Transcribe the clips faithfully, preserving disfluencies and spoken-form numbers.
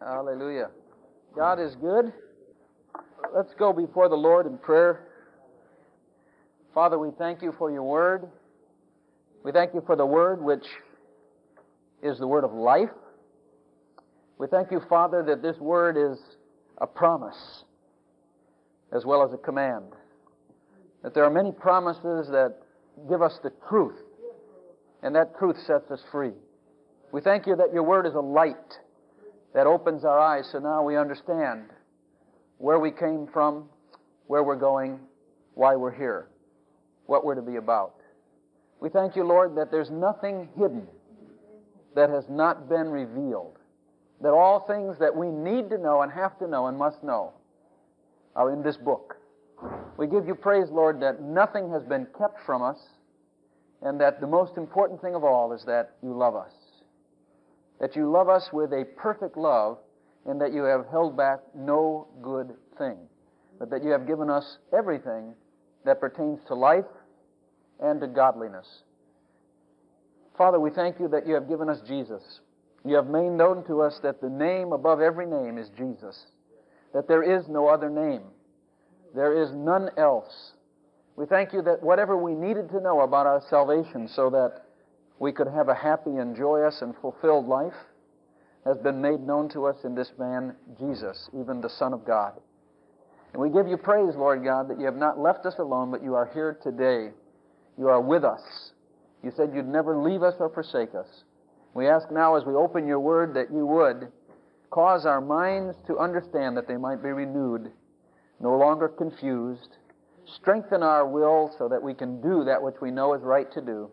Hallelujah. God is good. Let's go before the Lord in prayer. Father, we thank you for your word. We thank you for the word which is the word of life. We thank you, Father, that this word is a promise as well as a command. That there are many promises that give us the truth, and that truth sets us free. We thank you that your word is a light that opens our eyes, so now we understand where we came from, where we're going, why we're here, what we're to be about. We thank you, Lord, that there's nothing hidden that has not been revealed, that all things that we need to know and have to know and must know are in this book. We give you praise, Lord, that nothing has been kept from us, and that the most important thing of all is that you love us. That you love us with a perfect love, and that you have held back no good thing, but that you have given us everything that pertains to life and to godliness. Father, we thank you that you have given us Jesus. You have made known to us that the name above every name is Jesus, that there is no other name. There is none else. We thank you that whatever we needed to know about our salvation so that we could have a happy and joyous and fulfilled life has been made known to us in this man, Jesus, even the Son of God. And we give you praise, Lord God, that you have not left us alone, but you are here today. You are with us. You said you'd never leave us or forsake us. We ask now as we open your word that you would cause our minds to understand that they might be renewed, no longer confused. Strengthen our will so that we can do that which we know is right to do.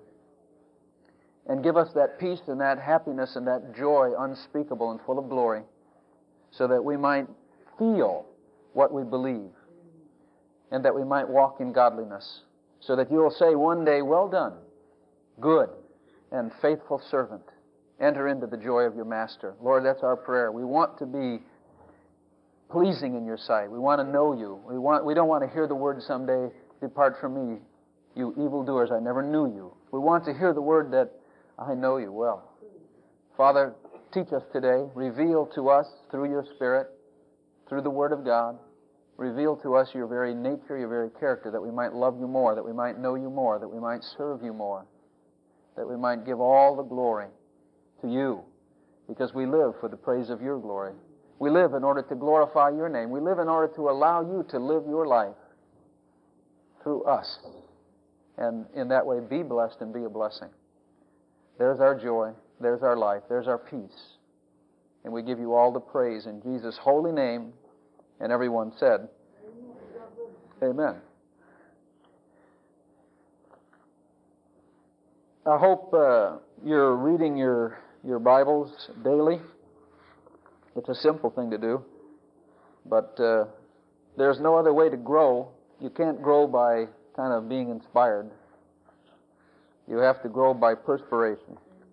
And give us that peace and that happiness and that joy unspeakable and full of glory, so that we might feel what we believe, and that we might walk in godliness, so that you will say one day, well done, good and faithful servant. Enter into the joy of your master. Lord, that's our prayer. We want to be pleasing in your sight. We want to know you. We want. We don't want to hear the word someday, depart from me, you evildoers, I never knew you. We want to hear the word that I know you well. Father, teach us today. Reveal to us through your Spirit, through the Word of God, reveal to us your very nature, your very character, that we might love you more, that we might know you more, that we might serve you more, that we might give all the glory to you, because we live for the praise of your glory. We live in order to glorify your name. We live in order to allow you to live your life through us, and in that way be blessed and be a blessing. There's our joy, there's our life, there's our peace. And we give you all the praise in Jesus' holy name. And everyone said, Amen. I hope uh, you're reading your, your Bibles daily. It's a simple thing to do. But uh, there's no other way to grow. You can't grow by kind of being inspired. You have to grow by perspiration.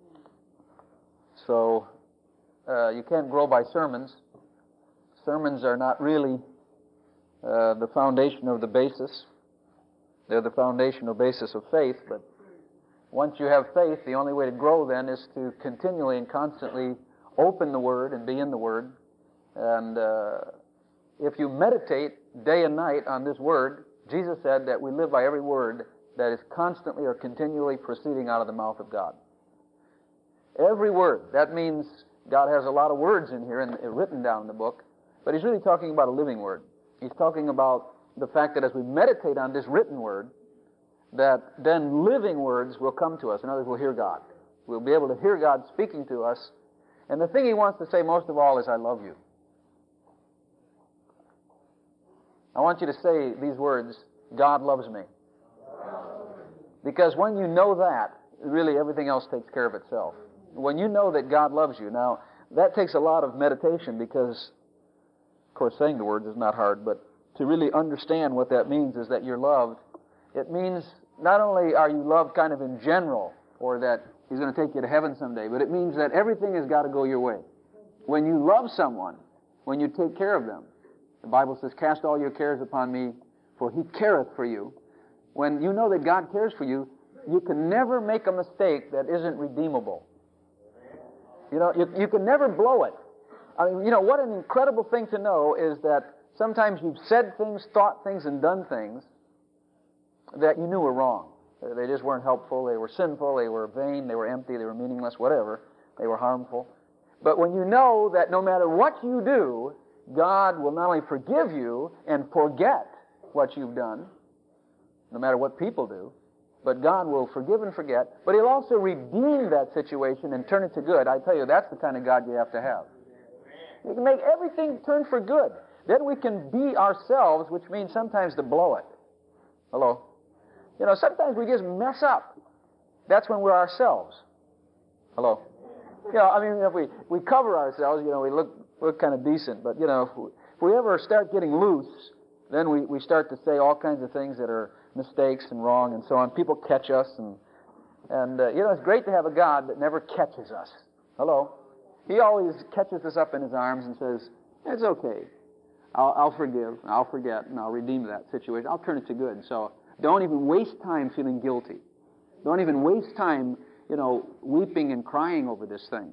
So, uh, you can't grow by sermons. Sermons are not really uh, the foundation of the basis. They're the foundational basis of faith, but once you have faith, the only way to grow then is to continually and constantly open the Word and be in the Word. And uh, if you meditate day and night on this Word, Jesus said that we live by every word that is constantly or continually proceeding out of the mouth of God. Every word. That means God has a lot of words in here and written down in the book, but he's really talking about a living word. He's talking about the fact that as we meditate on this written word, that then living words will come to us. In other words, we'll hear God. We'll be able to hear God speaking to us. And the thing he wants to say most of all is, I love you. I want you to say these words, God loves me. Because when you know that, really everything else takes care of itself. When you know that God loves you, now that takes a lot of meditation because, of course, saying the words is not hard, but to really understand what that means is that you're loved. It means not only are you loved kind of in general, or that he's going to take you to heaven someday, but it means that everything has got to go your way. When you love someone, when you take care of them, the Bible says, cast all your cares upon me, for he careth for you. When you know that God cares for you, you can never make a mistake that isn't redeemable. You know, you, you can never blow it. I mean, you know, what an incredible thing to know is that sometimes you've said things, thought things, and done things that you knew were wrong. They just weren't helpful, they were sinful, they were vain, they were empty, they were meaningless, whatever. They were harmful. But when you know that no matter what you do, God will not only forgive you and forget what you've done, no matter what people do, but God will forgive and forget, but He'll also redeem that situation and turn it to good. I tell you, that's the kind of God you have to have. He can make everything turn for good. Then we can be ourselves, which means sometimes to blow it. Hello? You know, sometimes we just mess up. That's when we're ourselves. Hello? You know, I mean, if we, we cover ourselves, you know, we look look kind of decent, but, you know, if we, if we ever start getting loose, then we, we start to say all kinds of things that are mistakes and wrong and so on. People catch us, and, and uh, you know, it's great to have a God that never catches us. Hello? He always catches us up in His arms and says, it's okay. I'll, I'll forgive, I'll forget, and I'll redeem that situation. I'll turn it to good. So don't even waste time feeling guilty. Don't even waste time, you know, weeping and crying over this thing.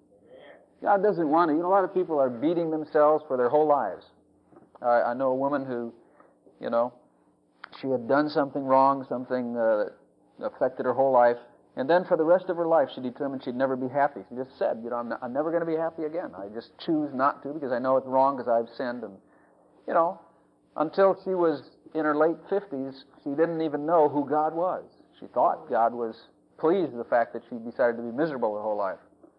God doesn't want to. You know, a lot of people are beating themselves for their whole lives. I, I know a woman who, you know, she had done something wrong, something uh, that affected her whole life, and then for the rest of her life she determined she'd never be happy. She just said, you know, I'm, not, I'm never going to be happy again. I just choose not to because I know it's wrong because I've sinned. And, you know, until she was in her late fifties, she didn't even know who God was. She thought God was pleased with the fact that she decided to be miserable her whole life.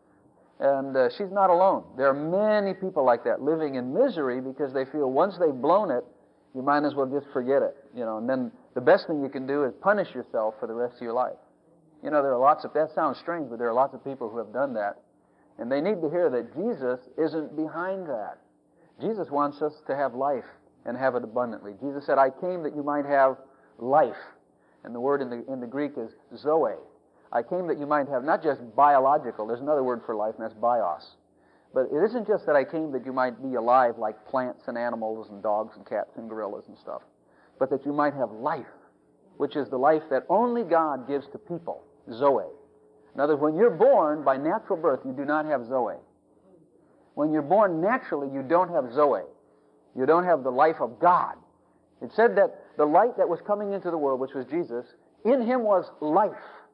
And uh, she's not alone. There are many people like that living in misery because they feel once they've blown it, you might as well just forget it. You know, and then the best thing you can do is punish yourself for the rest of your life. You know, there are lots of, that sounds strange, but there are lots of people who have done that. And they need to hear that Jesus isn't behind that. Jesus wants us to have life and have it abundantly. Jesus said, I came that you might have life. And the word in the, in the Greek is zoe. I came that you might have not just biological, there's another word for life, and that's bios. But it isn't just that I came that you might be alive like plants and animals and dogs and cats and gorillas and stuff, but that you might have life, which is the life that only God gives to people, zoe. In other words, when you're born by natural birth, you do not have zoe. When you're born naturally, you don't have zoe. You don't have the life of God. It said that the light that was coming into the world, which was Jesus, in Him was life.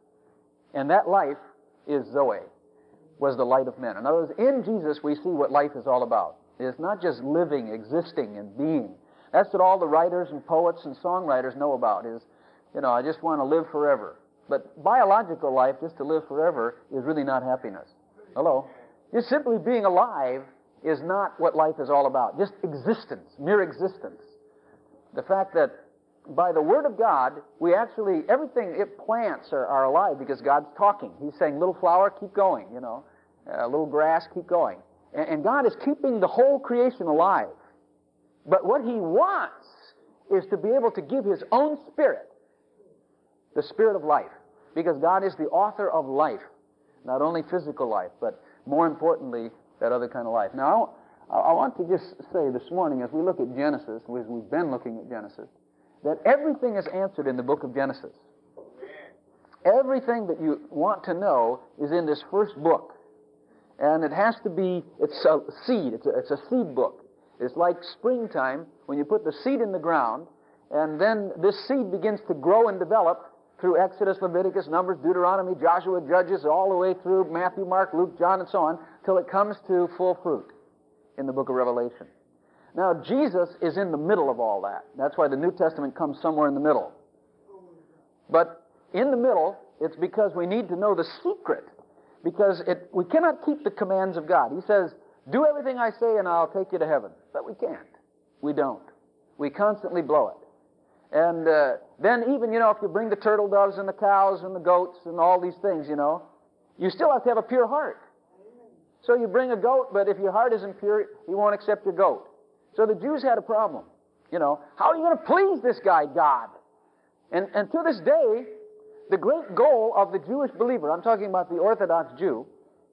And that life is Zoe, was the light of men. In other words, in Jesus we see what life is all about. It's not just living, existing, and being. That's what all the writers and poets and songwriters know about is, you know, I just want to live forever. But biological life, just to live forever, is really not happiness. Hello? Just simply being alive is not what life is all about. Just existence, mere existence. The fact that by the Word of God, we actually, everything it plants are, are alive because God's talking. He's saying, little flower, keep going, you know. Uh, little grass, keep going. And, and God is keeping the whole creation alive. But what He wants is to be able to give His own Spirit, the Spirit of life. Because God is the author of life. Not only physical life, but more importantly, that other kind of life. Now, I, I want to just say this morning, as we look at Genesis, as we've been looking at Genesis, that everything is answered in the book of Genesis. Everything that you want to know is in this first book. And it has to be, it's a seed, it's a, it's a seed book. It's like springtime when you put the seed in the ground, and then this seed begins to grow and develop through Exodus, Leviticus, Numbers, Deuteronomy, Joshua, Judges, all the way through Matthew, Mark, Luke, John, and so on, till it comes to full fruit in the book of Revelation. Now, Jesus is in the middle of all that. That's why the New Testament comes somewhere in the middle. But in the middle, it's because we need to know the secret. Because it, we cannot keep the commands of God. He says, do everything I say and I'll take you to heaven. But we can't. We don't. We constantly blow it. And uh, then even, you know, if you bring the turtle doves and the cows and the goats and all these things, you know, you still have to have a pure heart. So you bring a goat, but if your heart isn't pure, He won't accept your goat. So the Jews had a problem. You know, how are you going to please this guy, God? And, and to this day, the great goal of the Jewish believer, I'm talking about the Orthodox Jew,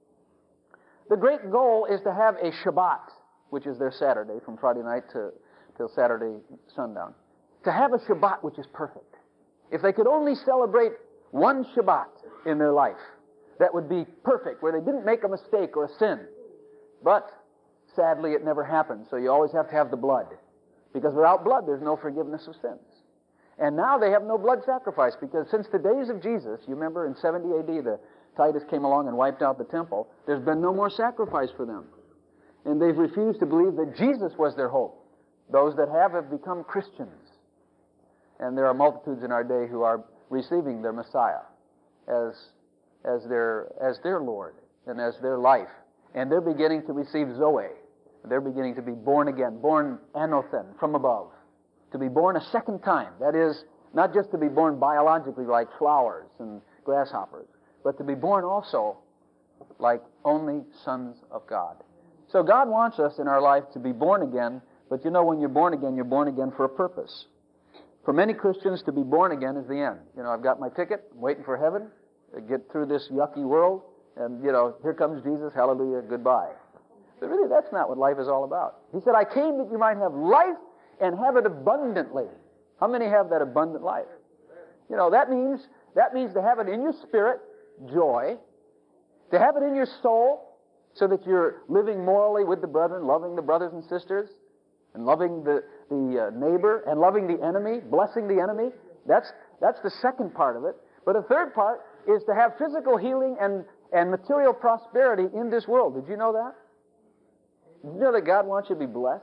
the great goal is to have a Shabbat, which is their Saturday, from Friday night to till Saturday sundown. To have a Shabbat which is perfect. If they could only celebrate one Shabbat in their life, that would be perfect, where they didn't make a mistake or a sin. But sadly, it never happens. So you always have to have the blood. Because without blood, there's no forgiveness of sins. And now they have no blood sacrifice, because since the days of Jesus, you remember in seventy A D, the Titus came along and wiped out the temple, there's been no more sacrifice for them. And they've refused to believe that Jesus was their hope. Those that have have become Christians. And there are multitudes in our day who are receiving their Messiah as, as, their, as their Lord and as their life. And they're beginning to receive Zoe. They're beginning to be born again, born anothen, from above. To be born a second time. That is, not just to be born biologically like flowers and grasshoppers, but to be born also like only sons of God. So God wants us in our life to be born again, but you know, when you're born again, you're born again for a purpose. For many Christians, to be born again is the end. You know, I've got my ticket, I'm waiting for heaven, to get through this yucky world, and, you know, here comes Jesus, hallelujah, goodbye. But really, that's not what life is all about. He said, I came that you might have life and have it abundantly. How many have that abundant life? You know, that means, that means to have it in your spirit, joy, to have it in your soul, so that you're living morally with the brethren, loving the brothers and sisters, and loving the, the uh, neighbor, and loving the enemy, blessing the enemy. That's, that's the second part of it. But the third part is to have physical healing and, and material prosperity in this world. Did you know that? Did you know that God wants you to be blessed?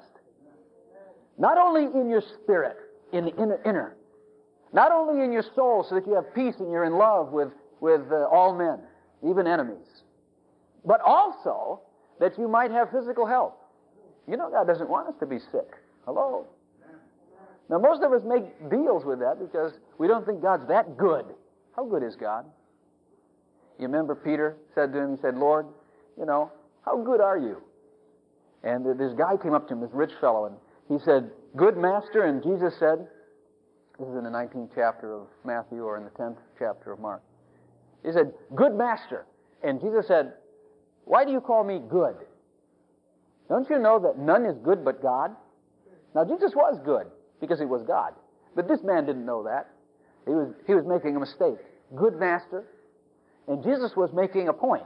Not only in your spirit, in the inner, inner. Not only in your soul, so that you have peace and you're in love with, with uh, all men, even enemies. But also that you might have physical health. You know, God doesn't want us to be sick. Hello? Now, most of us make deals with that because we don't think God's that good. How good is God? You remember Peter said to him, he said, Lord, you know, how good are you? And this guy came up to him, this rich fellow, and he said, good master. And Jesus said, this is in the nineteenth chapter of Matthew or in the tenth chapter of Mark. He said, good master. And Jesus said, why do you call me good? Don't you know that none is good but God? Now, Jesus was good because he was God. But this man didn't know that. He was, he was making a mistake. Good master. And Jesus was making a point.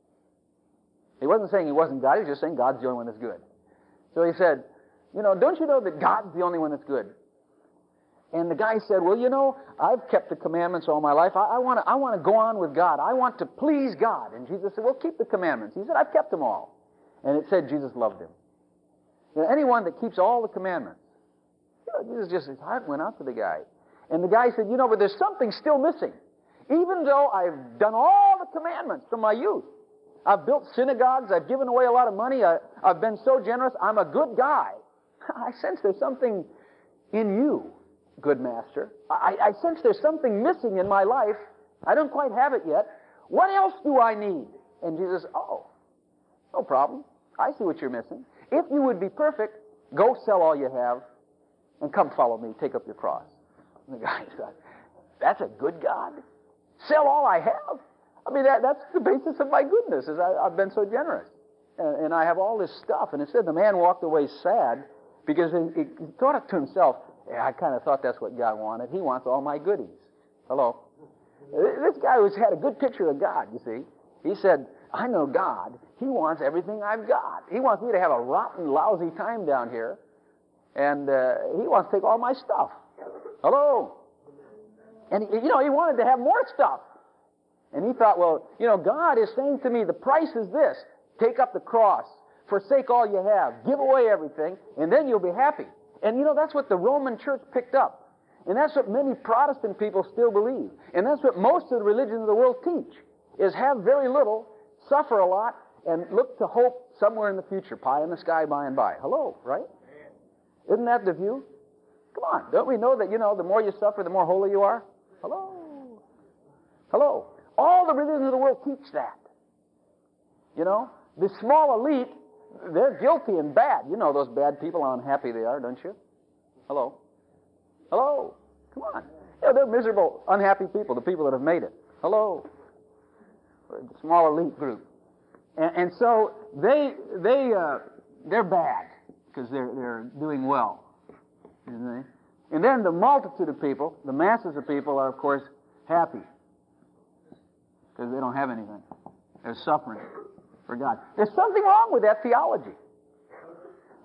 He wasn't saying he wasn't God. He was just saying God's the only one that's good. So he said, you know, don't you know that God's the only one that's good? And the guy said, well, you know, I've kept the commandments all my life. I, I want to I want to go on with God. I want to please God. And Jesus said, well, keep the commandments. He said, I've kept them all. And it said Jesus loved him. You know, anyone that keeps all the commandments. You know, Jesus just, his heart went out to the guy. And the guy said, you know, but there's something still missing. Even though I've done all the commandments from my youth. I've built synagogues. I've given away a lot of money. I, I've been so generous. I'm a good guy. I sense there's something in you, good master. I, I sense there's something missing in my life. I don't quite have it yet. What else do I need? And Jesus, oh, no problem. I see what you're missing. If you would be perfect, go sell all you have and come follow me. Take up your cross. And the guy said, that's a good God? Sell all I have? I mean, that, that's the basis of my goodness, is I, I've been so generous. And, and I have all this stuff. And it said the man walked away sad because he, he thought to himself, yeah, I kind of thought that's what God wanted. He wants all my goodies. Hello? This guy was had a good picture of God, you see. He said, I know God. He wants everything I've got. He wants me to have a rotten, lousy time down here. And uh, he wants to take all my stuff. Hello? And, you know, he wanted to have more stuff. And he thought, well, you know, God is saying to me, the price is this. Take up the cross. Forsake all you have. Give away everything. And then you'll be happy. And, you know, that's what the Roman church picked up. And that's what many Protestant people still believe. And that's what most of the religions of the world teach, is have very little, suffer a lot, and look to hope somewhere in the future. Pie in the sky by and by. Hello, right? Isn't that the view? Come on. Don't we know that, you know, the more you suffer, the more holy you are? Hello? Hello? All the religions of the world teach that. You know? The small elite, they're guilty and bad. You know those bad people, how unhappy they are, don't you? Hello? Hello? Come on. Yeah, they're miserable, unhappy people, the people that have made it. Hello? The small elite group. And, and so they, they, uh, they're bad because they're, they're doing well. Isn't they? And then the multitude of people, the masses of people are, of course, happy because they don't have anything. They're suffering for God. There's something wrong with that theology.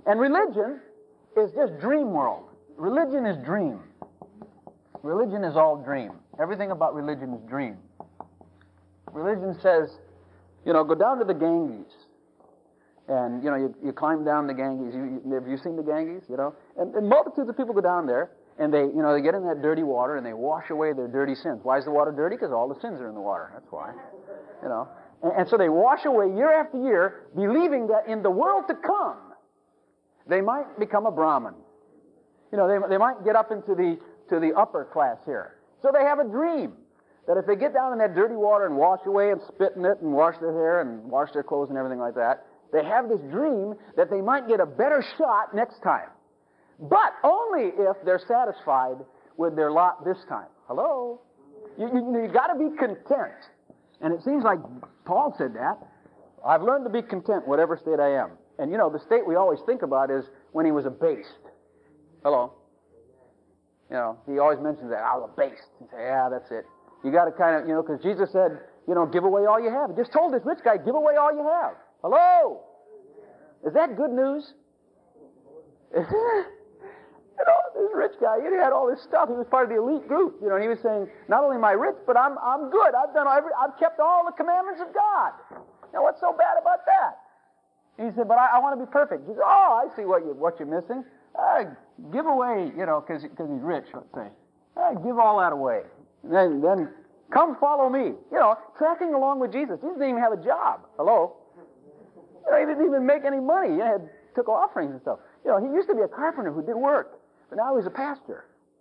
And religion is just dream world. Religion is dream. Religion is all dream. Everything about religion is dream. Religion says, you know, go down to the Ganges. And, you know, you, you climb down the Ganges. You, you, have you seen the Ganges, you know? And, and multitudes of people go down there, and they, you know, they get in that dirty water, and they wash away their dirty sins. Why is the water dirty? Because all the sins are in the water. That's why. You know? And, and so they wash away year after year, believing that in the world to come, they might become a Brahmin. You know, they, they might get up into the, to the upper class here. So they have a dream that if they get down in that dirty water and wash away and spit in it and wash their hair and wash their clothes and everything like that, they have this dream that they might get a better shot next time. But only if they're satisfied with their lot this time. Hello? You, you, you got to be content. And it seems like Paul said that. I've learned to be content whatever state I am. And you know, the state we always think about is when he was abased. Hello? You know, he always mentions that. I was abased. You say, yeah, that's it. You got to kind of, you know, because Jesus said, you know, give away all you have. He just told this rich guy, give away all you have. Hello? Is that good news? You know, this rich guy, he had all this stuff. He was part of the elite group. You know, and he was saying, not only am I rich, but I'm I'm good. I've done every, I've kept all the commandments of God. Now, what's so bad about that? He said, but I, I want to be perfect. He said, oh, I see what you what you're missing. Uh, give away, you know, because because he's rich. Let's say, uh, give all that away. And then then come follow me. You know, tracking along with Jesus. Jesus didn't even have a job. Hello. You know, he didn't even make any money. He had, took offerings and stuff. You know, he used to be a carpenter who did work, but now he's a pastor.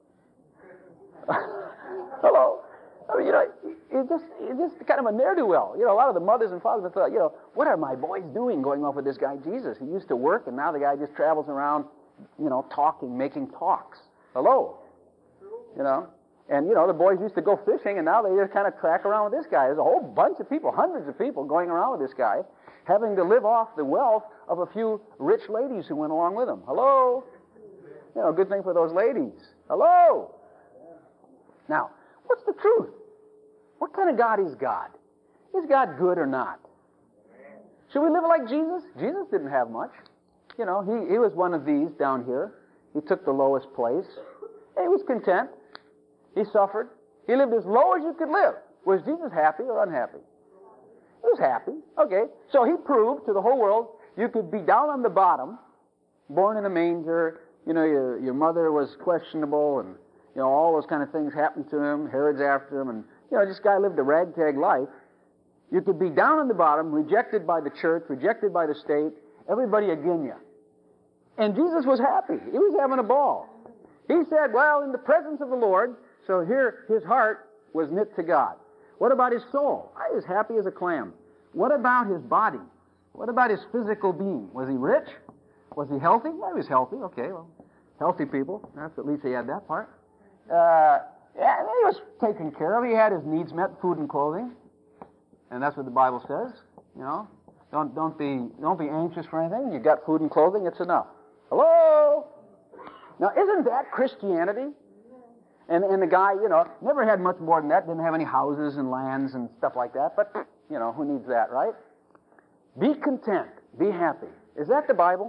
Hello. I mean, you know, it's just, it's just kind of a ne'er-do-well. You know, a lot of the mothers and fathers have thought, you know, what are my boys doing going off with this guy Jesus? He used to work, and now the guy just travels around, you know, talking, making talks. Hello. You know. And, you know, the boys used to go fishing, and now they just kind of track around with this guy. There's a whole bunch of people, hundreds of people going around with this guy, having to live off the wealth of a few rich ladies who went along with him. Hello? You know, good thing for those ladies. Hello? Now, what's the truth? What kind of God is God? Is God good or not? Should we live like Jesus? Jesus didn't have much. You know, he, he was one of these down here. He took the lowest place. He was content. He suffered. He lived as low as you could live. Was Jesus happy or unhappy? He was happy. Okay. So he proved to the whole world you could be down on the bottom, born in a manger, you know, your, your mother was questionable, and, you know, all those kind of things happened to him. Herod's after him, and, you know, this guy lived a ragtag life. You could be down on the bottom, rejected by the church, rejected by the state, everybody again you. And Jesus was happy. He was having a ball. He said, well, in the presence of the Lord, so here his heart was knit to God. What about his soul? I was happy as a clam. What about his body? What about his physical being? Was he rich? Was he healthy? Well, he was healthy. Okay, well, healthy people. That's at least he had that part. Uh, yeah, and he was taken care of. He had his needs met, food and clothing. And that's what the Bible says. You know, don't don't be don't be anxious for anything. You got food and clothing. It's enough. Hello. Now, isn't that Christianity? And and the guy, you know, never had much more than that. Didn't have any houses and lands and stuff like that. But you know, who needs that, right? Be content. Be happy. Is that the Bible?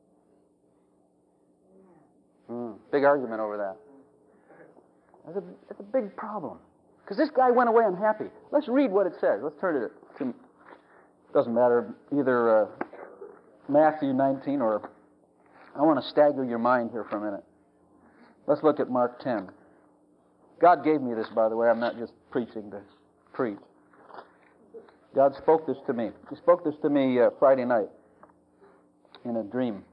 Mm, big argument over that. That's a, that's a big problem. Because this guy went away unhappy. Let's read what it says. Let's turn to it. To, doesn't matter, either uh, Matthew nineteen or... I want to stagger your mind here for a minute. Let's look at Mark ten. God gave me this, by the way. I'm not just preaching to preach. God spoke this to me. He spoke this to me uh, Friday night in a dream.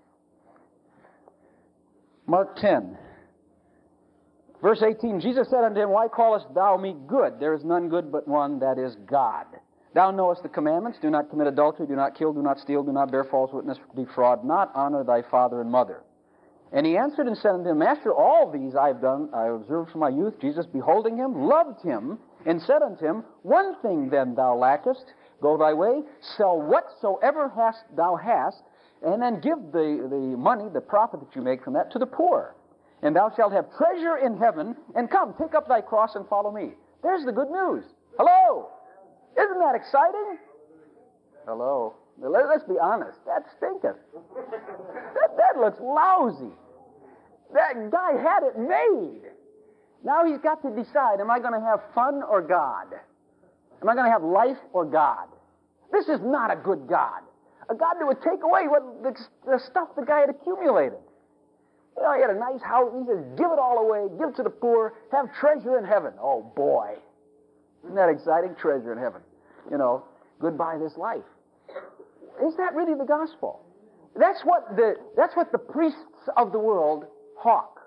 Mark ten. Verse eighteen, Jesus said unto him, why callest thou me good? There is none good but one, that is God. Thou knowest the commandments, do not commit adultery, do not kill, do not steal, do not bear false witness, defraud not, honor thy father and mother. And he answered and said unto him, Master, all these I have done, I have observed from my youth. Jesus, beholding him, loved him, and said unto him, One thing then thou lackest, go thy way, sell whatsoever hast thou hast, and then give the, the money, the profit that you make from that, to the poor. And thou shalt have treasure in heaven, and come, take up thy cross and follow me. There's the good news. Hello! Isn't that exciting? Hello. Let's be honest. That stinketh. looks lousy. That guy had it made. Now he's got to decide, am I going to have fun or God? Am I going to have life or God? This is not a good God. A God that would take away what the, the stuff the guy had accumulated. You know, he had a nice house. He says, give it all away, give it to the poor, have treasure in heaven. Oh, boy. Isn't that exciting? Treasure in heaven. You know, goodbye this life. Is that really the gospel? That's what the, that's what the priests of the world hawk.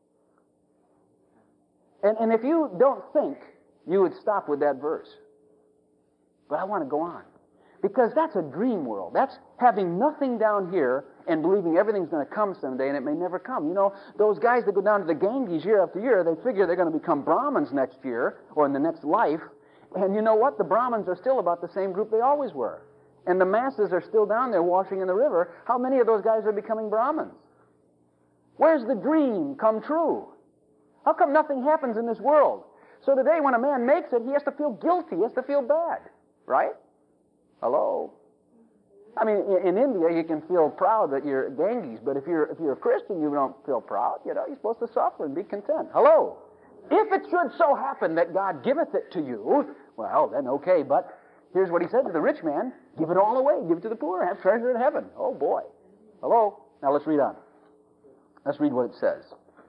And, and if you don't think, you would stop with that verse. But I want to go on. Because that's a dream world. That's having nothing down here and believing everything's going to come someday and it may never come. You know, those guys that go down to the Ganges year after year, they figure they're going to become Brahmins next year or in the next life. And you know what? The Brahmins are still about the same group they always were. And the masses are still down there washing in the river. How many of those guys are becoming Brahmins? Where's the dream come true? How come nothing happens in this world? So today when a man makes it, he has to feel guilty. He has to feel bad. Right? Hello? I mean, in India, you can feel proud that you're Ganges, but if you're if you're a Christian, you don't feel proud. You know, you're supposed to suffer and be content. Hello? If it should so happen that God giveth it to you, well, then okay, but here's what he said to the rich man, give it all away, give it to the poor, have treasure in heaven. Oh, boy. Hello? Now let's read on. Let's read what it says.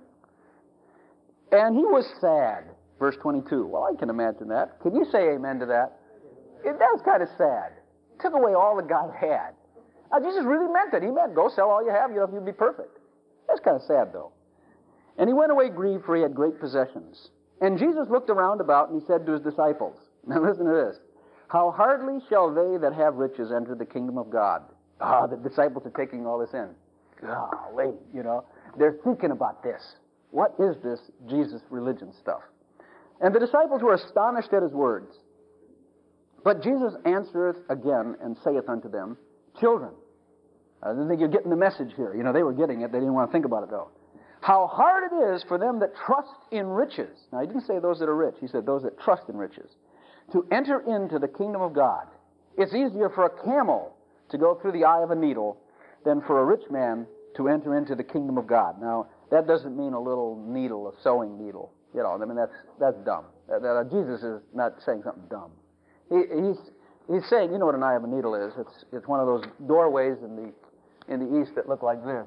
And he was sad, verse twenty-two. Well, I can imagine that. Can you say amen to that? It, that's kind of sad. Took away all the guy had. Now, Jesus really meant it. He meant, go sell all you have, you know, you'll be perfect. That's kind of sad, though. And he went away grieved, for he had great possessions. And Jesus looked around about, and he said to his disciples, now listen to this, how hardly shall they that have riches enter the kingdom of God. Ah, the disciples are taking all this in. Golly, you know, they're thinking about this. What is this Jesus religion stuff? And the disciples were astonished at his words. But Jesus answereth again and saith unto them, children. I don't think you're getting the message here. You know, they were getting it. They didn't want to think about it, though. How hard it is for them that trust in riches. Now, he didn't say those that are rich. He said those that trust in riches. To enter into the kingdom of God. It's easier for a camel to go through the eye of a needle than for a rich man to enter into the kingdom of God. Now, that doesn't mean a little needle, a sewing needle. You know, I mean, that's that's dumb. That, that, Jesus is not saying something dumb. He, he's he's saying, you know what an eye of a needle is? It's it's one of those doorways in the in the East that look like this.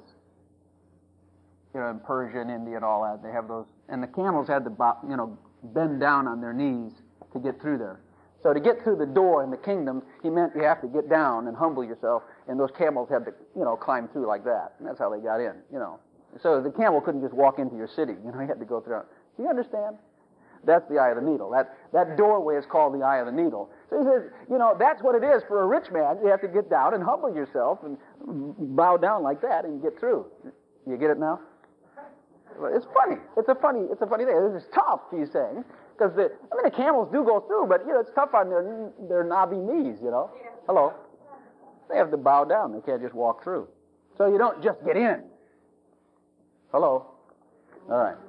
You know, in Persia and India and all that, they have those. And the camels had to, you know, bend down on their knees to get through there. So to get through the door in the kingdom, he meant you have to get down and humble yourself, and those camels had to, you know, climb through like that. And that's how they got in, you know. So the camel couldn't just walk into your city. You know, he had to go through. Do you understand? That's the eye of the needle. That that doorway is called the eye of the needle. So he says, you know, that's what it is for a rich man. You have to get down and humble yourself and bow down like that and get through. You get it now? It's funny. It's a funny. It's a funny thing. This is tough, he's saying, because the I mean the camels do go through, but you know it's tough on their their knobby knees. You know. Hello. They have to bow down. They can't just walk through. So you don't just get in. Hello. All right.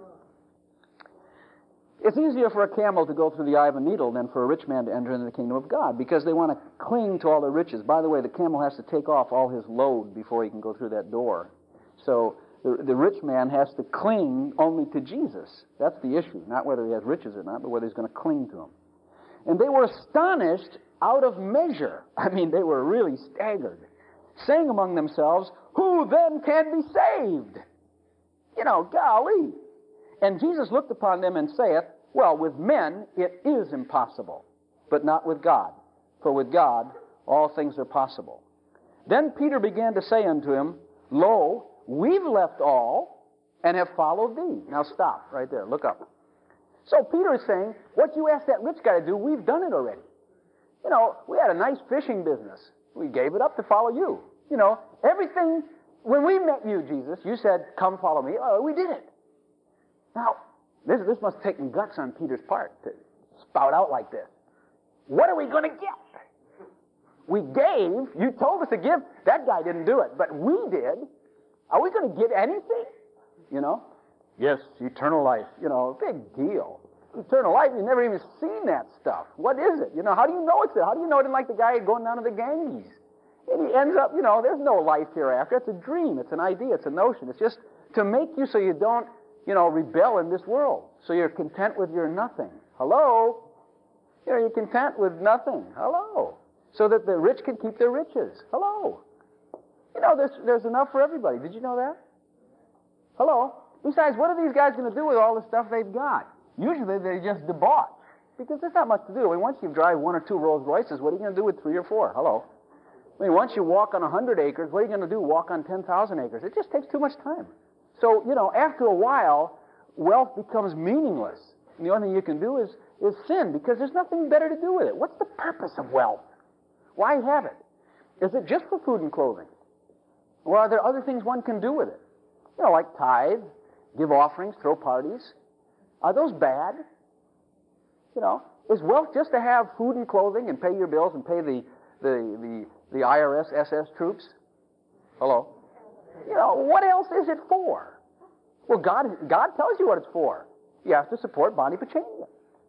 It's easier for a camel to go through the eye of a needle than for a rich man to enter into the kingdom of God, because they want to cling to all their riches. By the way, the camel has to take off all his load before he can go through that door. So the, the rich man has to cling only to Jesus. That's the issue, not whether he has riches or not, but whether he's going to cling to him. And they were astonished out of measure. I mean, they were really staggered, saying among themselves, who then can be saved? You know, golly. And Jesus looked upon them and saith, well, with men it is impossible, but not with God. For with God all things are possible. Then Peter began to say unto him, lo, we've left all and have followed thee. Now stop right there. Look up. So Peter is saying, what you asked that rich guy to do, we've done it already. You know, we had a nice fishing business. We gave it up to follow you. You know, everything, when we met you, Jesus, you said, come follow me. Oh, we did it. Now, this, this must take some guts on Peter's part to spout out like this. What are we going to get? We gave. You told us to give. That guy didn't do it, but we did. Are we going to get anything? You know? Yes, eternal life. You know, big deal. Eternal life, you've never even seen that stuff. What is it? You know, how do you know it's there? How do you know it isn't like the guy going down to the Ganges? And he ends up, you know, there's no life hereafter. It's a dream. It's an idea. It's a notion. It's just to make you so you don't, you know, rebel in this world. So you're content with your nothing. Hello? You know, you're content with nothing. Hello? So that the rich can keep their riches. Hello? You know, there's, there's enough for everybody. Did you know that? Hello? Besides, what are these guys going to do with all the stuff they've got? Usually they just debauch. Because there's not much to do. I mean, once you drive one or two Rolls Royces, what are you going to do with three or four? Hello? I mean, once you walk on one hundred acres, what are you going to do? Walk on ten thousand acres. It just takes too much time. So, you know, after a while, wealth becomes meaningless. And the only thing you can do is, is sin, because there's nothing better to do with it. What's the purpose of wealth? Why have it? Is it just for food and clothing? Or are there other things one can do with it? You know, like tithe, give offerings, throw parties. Are those bad? You know, is wealth just to have food and clothing and pay your bills and pay the, the, the, the I R S, S S troops? Hello? You know, what else is it for? Well, God, God tells you what it's for. You have to support Bonnie Pachania.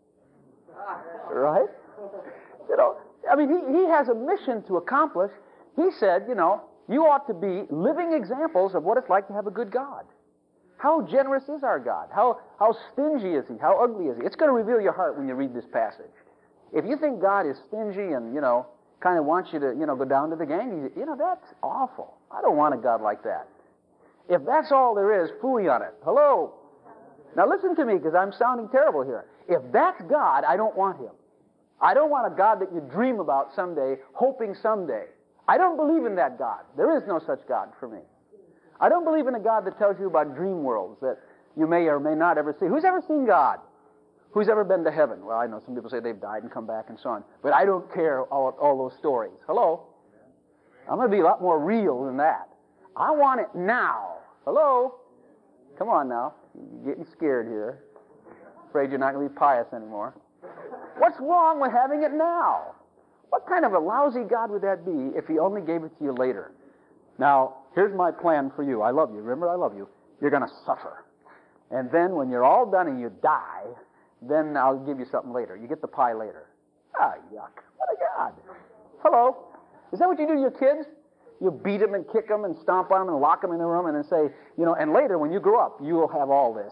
Right? You know, I mean, he, he has a mission to accomplish. He said, you know, you ought to be living examples of what it's like to have a good God. How generous is our God? How, how stingy is he? How ugly is he? It's going to reveal your heart when you read this passage. If you think God is stingy and, you know, kind of wants you to, you know, go down to the gang, you know, that's awful. I don't want a God like that. If that's all there is, phooey on it. Hello? Now listen to me, because I'm sounding terrible here. If that's God, I don't want him. I don't want a God that you dream about someday, hoping someday. I don't believe in that God. There is no such God for me. I don't believe in a God that tells you about dream worlds that you may or may not ever see. Who's ever seen God? Who's ever been to heaven? Well, I know some people say they've died and come back and so on. But I don't care all, all those stories. Hello? I'm going to be a lot more real than that. I want it now. Hello? Come on now. You're getting scared here. Afraid you're not going to be pious anymore. What's wrong with having it now? What kind of a lousy God would that be if he only gave it to you later? Now, here's my plan for you. I love you. Remember, I love you. You're going to suffer. And then when you're all done and you die, then I'll give you something later. You get the pie later. Ah, yuck. What a God. Hello? Is that what you do to your kids? You beat them and kick them and stomp on them and lock them in the room and then say, you know, and later when you grow up, you will have all this.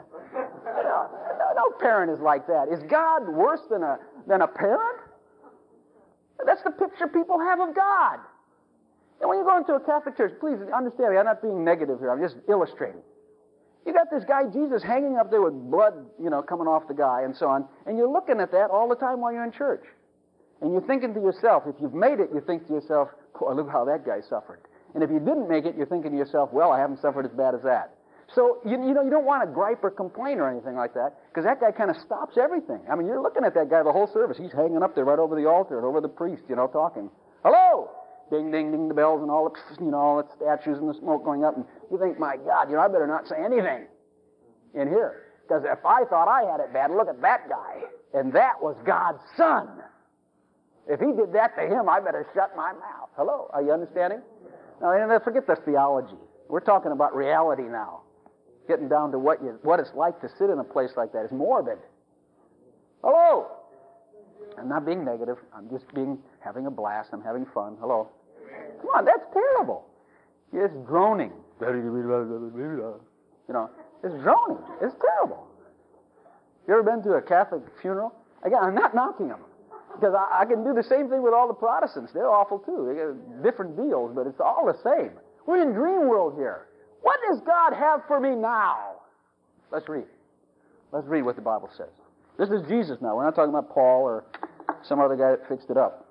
no, no, no parent is like that. Is God worse than a, than a parent? That's the picture people have of God. And when you go into a Catholic church, please understand me, I'm not being negative here. I'm just illustrating. You got this guy, Jesus, hanging up there with blood, you know, coming off the guy and so on, and you're looking at that all the time while you're in church. And you're thinking to yourself, if you've made it, you think to yourself, boy, look how that guy suffered. And if you didn't make it, you're thinking to yourself, well, I haven't suffered as bad as that. So, you, you know, you don't want to gripe or complain or anything like that, because that guy kind of stops everything. I mean, you're looking at that guy the whole service. He's hanging up there right over the altar and over the priest, you know, talking. Hello! Ding, ding, ding, the bells and all the, you know, all the statues and the smoke going up. And you think, my God, you know, I better not say anything in here. Because if I thought I had it bad, look at that guy. And that was God's Son. If he did that to him, I better shut my mouth. Hello? Are you understanding? Now, and forget the theology. We're talking about reality now. Getting down to what you, what it's like to sit in a place like that. It's morbid. Hello? I'm not being negative. I'm just being having a blast. I'm having fun. Hello? Come on, that's terrible. You're just droning. You know, it's droning. It's terrible. You ever been to a Catholic funeral? Again, I'm not knocking them. Because I, I can do the same thing with all the Protestants. They're awful too. They get different deals, but it's all the same. We're in dream world here. What does God have for me now? Let's read. Let's read what the Bible says. This is Jesus now. We're not talking about Paul or some other guy that fixed it up.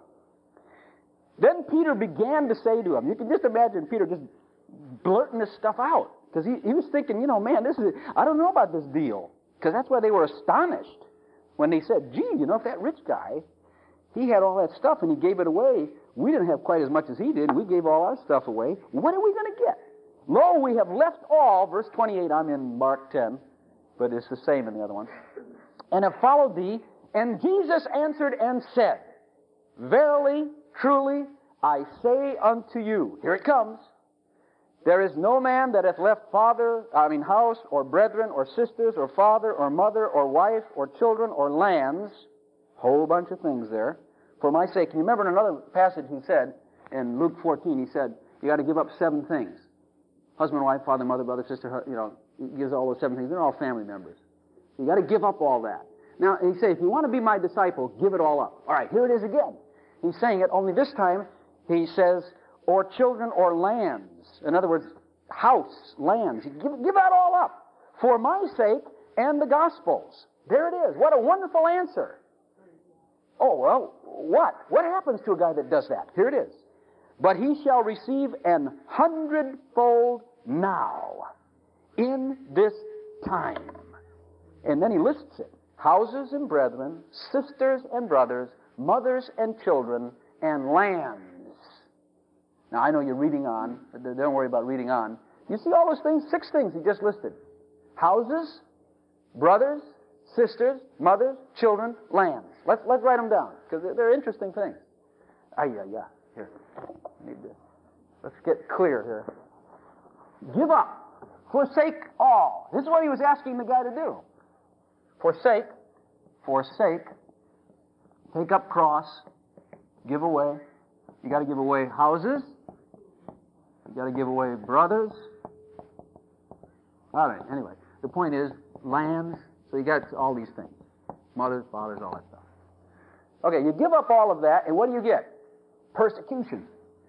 Then Peter began to say to him, you can just imagine Peter just blurting this stuff out. Because he, he was thinking, you know, man, this is, I don't know about this deal. Because that's why they were astonished when they said, gee, you know, if that rich guy, he had all that stuff and he gave it away. We didn't have quite as much as he did. We gave all our stuff away. What are we going to get? Lo, we have left all, verse twenty-eight, I'm in Mark ten, but it's the same in the other one, and have followed thee. And Jesus answered and said, verily, truly, I say unto you, here it comes, there is no man that hath left father, I mean house, or brethren, or sisters, or father, or mother, or wife, or children, or lands, whole bunch of things there, for my sake. And you remember in another passage he said, in Luke fourteen, he said, you got to give up seven things. Husband, wife, father, mother, brother, sister, you know, he gives all those seven things. They're all family members. You got to give up all that. Now, he says, if you want to be my disciple, give it all up. All right, here it is again. He's saying it, only this time he says, or children or lands. In other words, house, lands. Give, give that all up for my sake and the gospel's. There it is. What a wonderful answer. Oh, well, what? What happens to a guy that does that? Here it is. But he shall receive an hundredfold now in this time. And then he lists it. Houses and brethren, sisters and brothers, mothers and children, and lands. Now, I know you're reading on. Don't worry about reading on. You see all those things? Six things he just listed. Houses, brothers, sisters, mothers, children, lands. Let's, let's write them down, because they're, they're interesting things. Ah, yeah, yeah. Here. Need to, let's get clear here. Give up. Forsake all. This is what he was asking the guy to do. Forsake. Forsake. Take up cross. Give away. You got to give away houses. You got to give away brothers. All right, anyway. The point is, lands. So you got all these things. Mothers, fathers, all that stuff. Okay, you give up all of that, and what do you get? Persecution.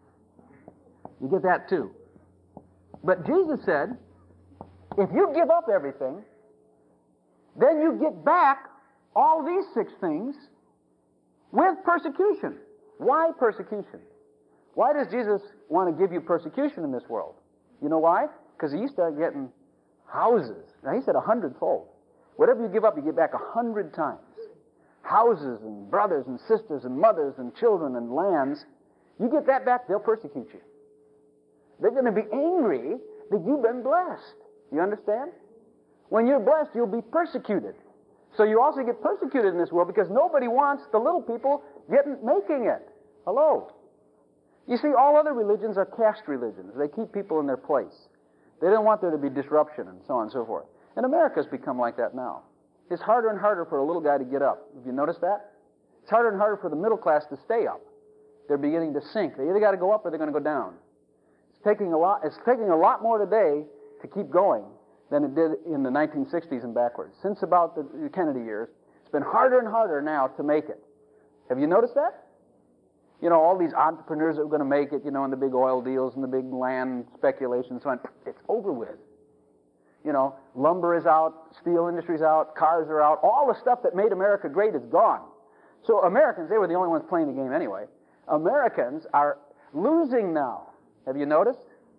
You get that too. But Jesus said, if you give up everything, then you get back all these six things with persecution. Why persecution? Why does Jesus want to give you persecution in this world? You know why? Because you start getting houses. Now, he said a hundredfold. Whatever you give up, you get back a hundred times. Houses and brothers and sisters and mothers and children and lands. You get that back, they'll persecute you. They're going to be angry that you've been blessed. You understand? When you're blessed, you'll be persecuted. So you also get persecuted in this world because nobody wants the little people getting making it. Hello? You see, all other religions are caste religions. They keep people in their place. They don't want there to be disruption and so on and so forth. And America's become like that now. It's harder and harder for a little guy to get up. Have you noticed that? It's harder and harder for the middle class to stay up. They're beginning to sink. They either got to go up or they're going to go down. It's taking a lot. It's taking a lot more today to keep going than it did in the nineteen sixties and backwards. Since about the Kennedy years, it's been harder and harder now to make it. Have you noticed that? You know, all these entrepreneurs that are going to make it, you know, in the big oil deals and the big land speculation and so on, it's over with. You know, lumber is out, steel industry's out, cars are out. All the stuff that made America great is gone. So Americans, they were the only ones playing the game anyway. Americans are losing now. Have you noticed?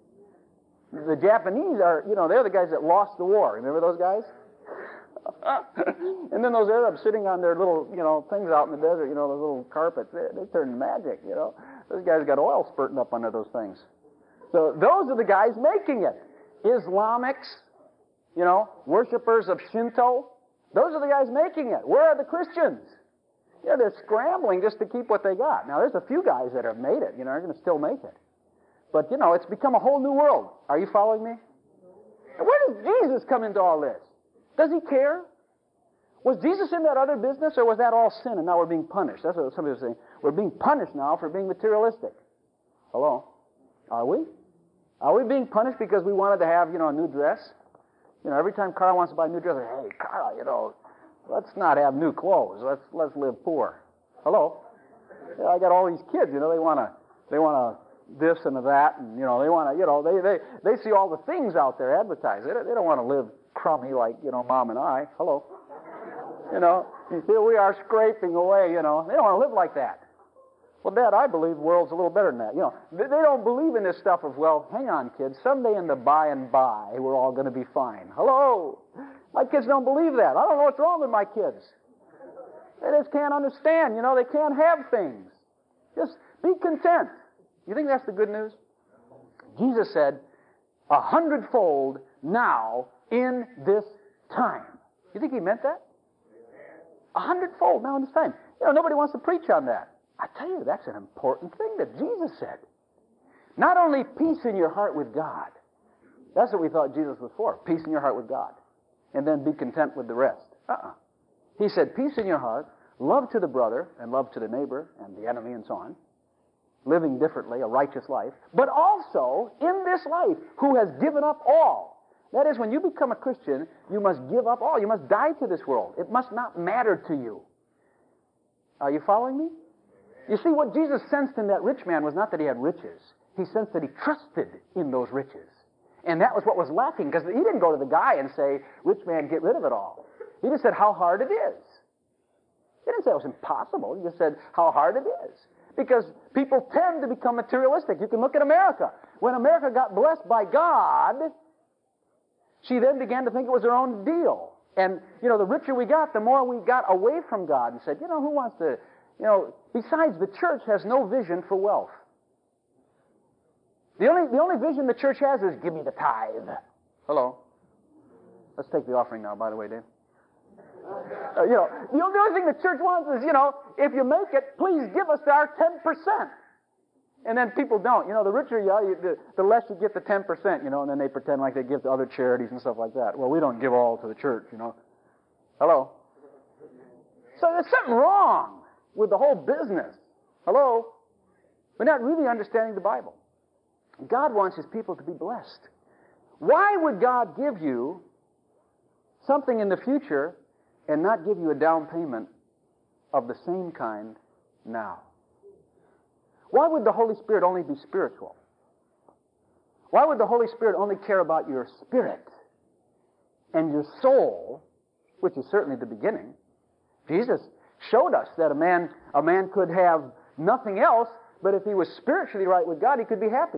The Japanese are, you know, they're the guys that lost the war. Remember those guys? And then those Arabs sitting on their little, you know, things out in the desert, you know, those little carpets, they, they turn magic, you know. Those guys got oil spurting up under those things. So those are the guys making it. Islamics, you know, worshippers of Shinto, those are the guys making it. Where are the Christians? Yeah, they're scrambling just to keep what they got. Now, there's a few guys that have made it, you know, are going to still make it. But, you know, it's become a whole new world. Are you following me? And where does Jesus come into all this? Does he care? Was Jesus in that other business, or was that all sin and now we're being punished? That's what some people are saying. We're being punished now for being materialistic. Hello? Are we? Are we being punished because we wanted to have, you know, a new dress? You know, every time Carl wants to buy a new dress, hey, Carl, you know, let's not have new clothes. Let's let's live poor. Hello? Yeah, I got all these kids, you know, they want to they want to this and that, and, you know, they want to, you know, they, they, they see all the things out there advertised. They don't, they don't want to live crummy like, you know, Mom and I. Hello? You know, here we are scraping away, you know. They don't want to live like that. Well, Dad, I believe the world's a little better than that. You know, they, they don't believe in this stuff of, well, hang on, kids, someday in the by and by, we're all going to be fine. Hello? My kids don't believe that. I don't know what's wrong with my kids. They just can't understand, you know, they can't have things. Just be content. You think that's the good news? Jesus said, a hundredfold now in this time. You think he meant that? A hundredfold now in this time. You know, nobody wants to preach on that. I tell you, that's an important thing that Jesus said. Not only peace in your heart with God. That's what we thought Jesus was for. Peace in your heart with God. And then be content with the rest. Uh-uh. He said, peace in your heart, love to the brother, and love to the neighbor, and the enemy, and so on. living differently, a righteous life, but also in this life who has given up all. That is, when you become a Christian, you must give up all. You must die to this world. It must not matter to you. Are you following me? You see, what Jesus sensed in that rich man was not that he had riches. He sensed that he trusted in those riches. And that was what was lacking, because he didn't go to the guy and say, rich man, get rid of it all. He just said how hard it is. He didn't say it was impossible. He just said how hard it is. Because people tend to become materialistic. You can look at America. When America got blessed by God, she then began to think it was her own deal. And, you know, the richer we got, the more we got away from God and said, you know, who wants to, you know, besides, the church has no vision for wealth. The only, the only vision the church has is, give me the tithe. Hello. Let's take the offering now, by the way, Dave. Uh, you know, the only, the only thing the church wants is, you know, if you make it, please give us our ten percent. And then people don't. You know, the richer you are, you, the, the less you get the ten percent, you know, and then they pretend like they give to other charities and stuff like that. Well, we don't give all to the church, you know. Hello? So there's something wrong with the whole business. Hello? We're not really understanding the Bible. God wants His people to be blessed. Why would God give you something in the future and not give you a down payment of the same kind now? Why would the Holy Spirit only be spiritual? Why would the Holy Spirit only care about your spirit and your soul, which is certainly the beginning? Jesus showed us that a man, a man could have nothing else, but if he was spiritually right with God, he could be happy.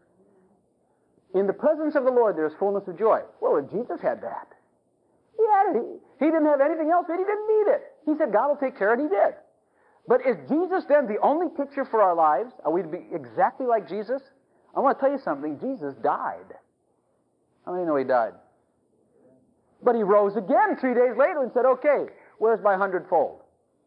In the presence of the Lord, there is fullness of joy. Well, Jesus had that. He had it. He, he didn't have anything else, but he didn't need it. He said, God will take care, and He did. But is Jesus then the only picture for our lives? Are we to be exactly like Jesus? I want to tell you something. Jesus died. How many know He died? But He rose again three days later and said, okay, where's my hundredfold?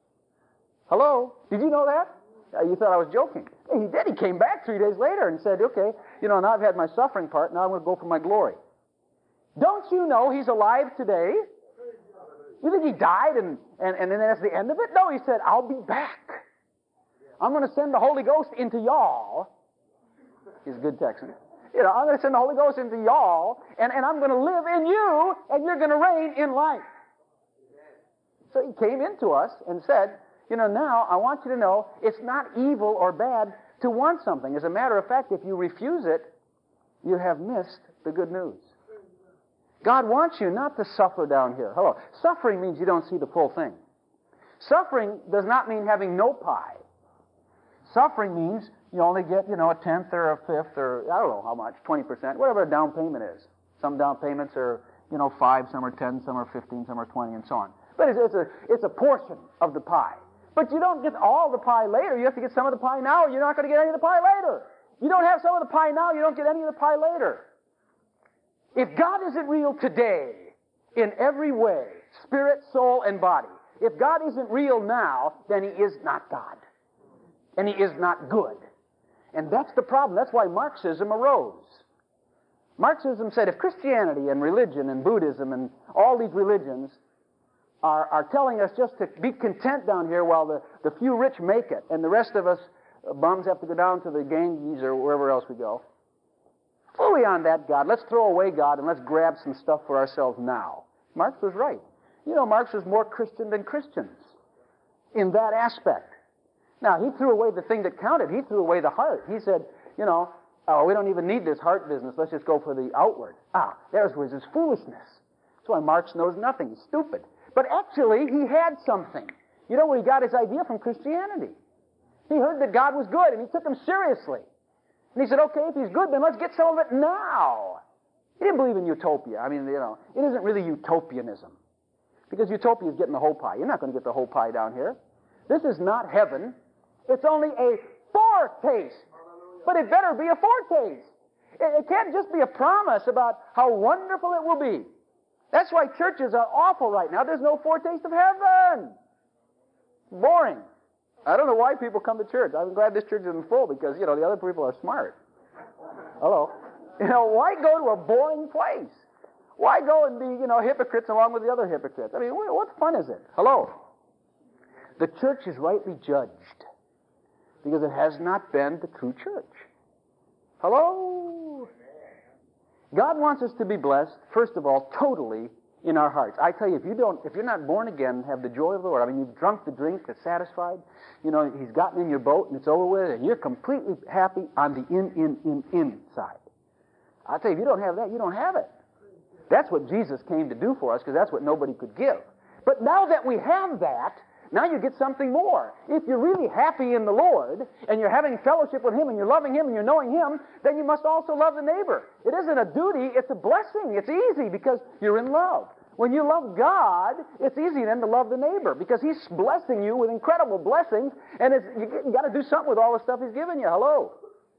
Hello? Did you know that? Uh, you thought I was joking. Hey, He did. He came back three days later and said, okay, you know, now I've had my suffering part, now I'm going to go for my glory. Don't you know He's alive today? You think He died and, and, and then that's the end of it? No, He said, I'll be back. I'm going to send the Holy Ghost into y'all. He's a good Texan. You know, I'm going to send the Holy Ghost into y'all, and, and I'm going to live in you, and you're going to reign in life. So He came into us and said, you know, now I want you to know it's not evil or bad to want something. As a matter of fact, if you refuse it, you have missed the good news. God wants you not to suffer down here. Hello. Suffering means you don't see the full thing. Suffering does not mean having no pie. Suffering means you only get, you know, a tenth or a fifth or, I don't know how much, twenty percent, whatever a down payment is. Some down payments are, you know, five, some are ten, some are fifteen, some are twenty, and so on. But it's, it's, a, it's a portion of the pie. But you don't get all the pie later. You have to get some of the pie now, or you're not going to get any of the pie later. You don't have some of the pie now, you don't get any of the pie later. If God isn't real today, in every way, spirit, soul, and body, if God isn't real now, then He is not God. And He is not good. And that's the problem. That's why Marxism arose. Marxism said if Christianity and religion and Buddhism and all these religions are, are telling us just to be content down here while the, the few rich make it, and the rest of us uh, bums have to go down to the Ganges or wherever else we go, fully on that God. Let's throw away God and let's grab some stuff for ourselves now. Marx was right. You know, Marx was more Christian than Christians in that aspect. Now, he threw away the thing that counted. He threw away the heart. He said, you know, oh, we don't even need this heart business. Let's just go for the outward. Ah, there was his foolishness. That's why Marx knows nothing. He's stupid. But actually, he had something. You know where he got his idea from? Christianity. He heard that God was good, and he took Him seriously. And he said, okay, if He's good, then let's get some of it now. He didn't believe in utopia. I mean, you know, it isn't really utopianism. Because utopia is getting the whole pie. You're not going to get the whole pie down here. This is not heaven. It's only a foretaste. But it better be a foretaste. It, it can't just be a promise about how wonderful it will be. That's why churches are awful right now. There's no foretaste of heaven. Boring. I don't know why people come to church. I'm glad this church isn't full because, you know, the other people are smart. Hello. You know, why go to a boring place? Why go and be, you know, hypocrites along with the other hypocrites? I mean, what fun is it? Hello. The church is rightly judged because it has not been the true church. Hello? God wants us to be blessed, first of all, totally in our hearts. I tell you, if you don't, if you're not born again, have the joy of the Lord. I mean, you've drunk the drink, that's satisfied. You know, He's gotten in your boat and it's over with, and you're completely happy on the in, in, in, inside. I tell you, if you don't have that, you don't have it. That's what Jesus came to do for us, because that's what nobody could give. But now that we have that, now you get something more. If you're really happy in the Lord, and you're having fellowship with Him, and you're loving Him, and you're knowing Him, then you must also love the neighbor. It isn't a duty, it's a blessing. It's easy because you're in love. When you love God, it's easy then to love the neighbor, because He's blessing you with incredible blessings, and it's, you, you got to do something with all the stuff He's given you. Hello?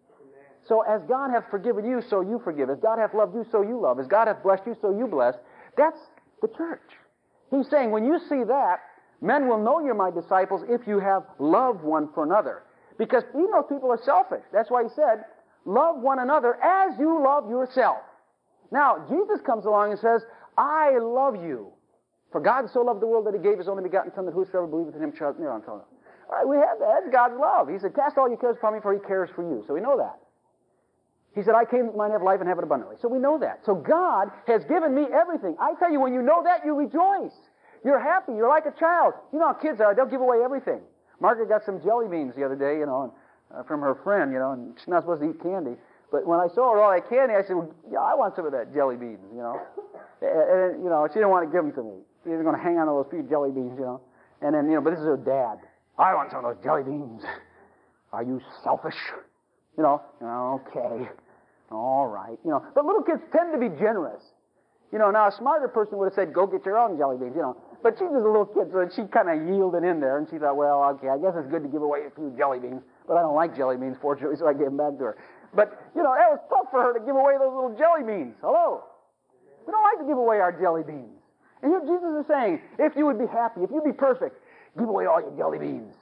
So as God hath forgiven you, so you forgive. As God hath loved you, so you love. As God hath blessed you, so you bless. That's the church. He's saying, when you see that, men will know you're my disciples if you have love one for another. Because even those people are selfish. That's why He said, love one another as you love yourself. Now, Jesus comes along and says, I love you. For God so loved the world that He gave His only begotten Son, that whosoever believeth in Him shall... You know, I'm telling you. All right, we have that. That's God's love. He said, cast all your cares upon me, for He cares for you. So we know that. He said, I came that you might have life and have it abundantly. So we know that. So God has given me everything. I tell you, when you know that, you rejoice. You're happy. You're like a child. You know how kids are. They'll give away everything. Margaret got some jelly beans the other day, you know, uh, from her friend, you know, and she's not supposed to eat candy. But when I saw her all that candy, I said, well, yeah, I want some of that jelly beans, you know. and, and, you know, she didn't want to give them to me. She was going to hang on to those few jelly beans, you know. And then, you know, but this is her dad. I want some of those jelly beans. Are you selfish? You know, okay. All right. You know, but little kids tend to be generous. You know, now a smarter person would have said, go get your own jelly beans, you know. But she was a little kid, so she kind of yielded in there, and she thought, well, okay, I guess it's good to give away a few jelly beans, but I don't like jelly beans, fortunately, so I gave them back to her. But, you know, that was tough for her to give away those little jelly beans. Hello? We don't like to give away our jelly beans. And here Jesus is saying, if you would be happy, if you'd be perfect, give away all your jelly beans.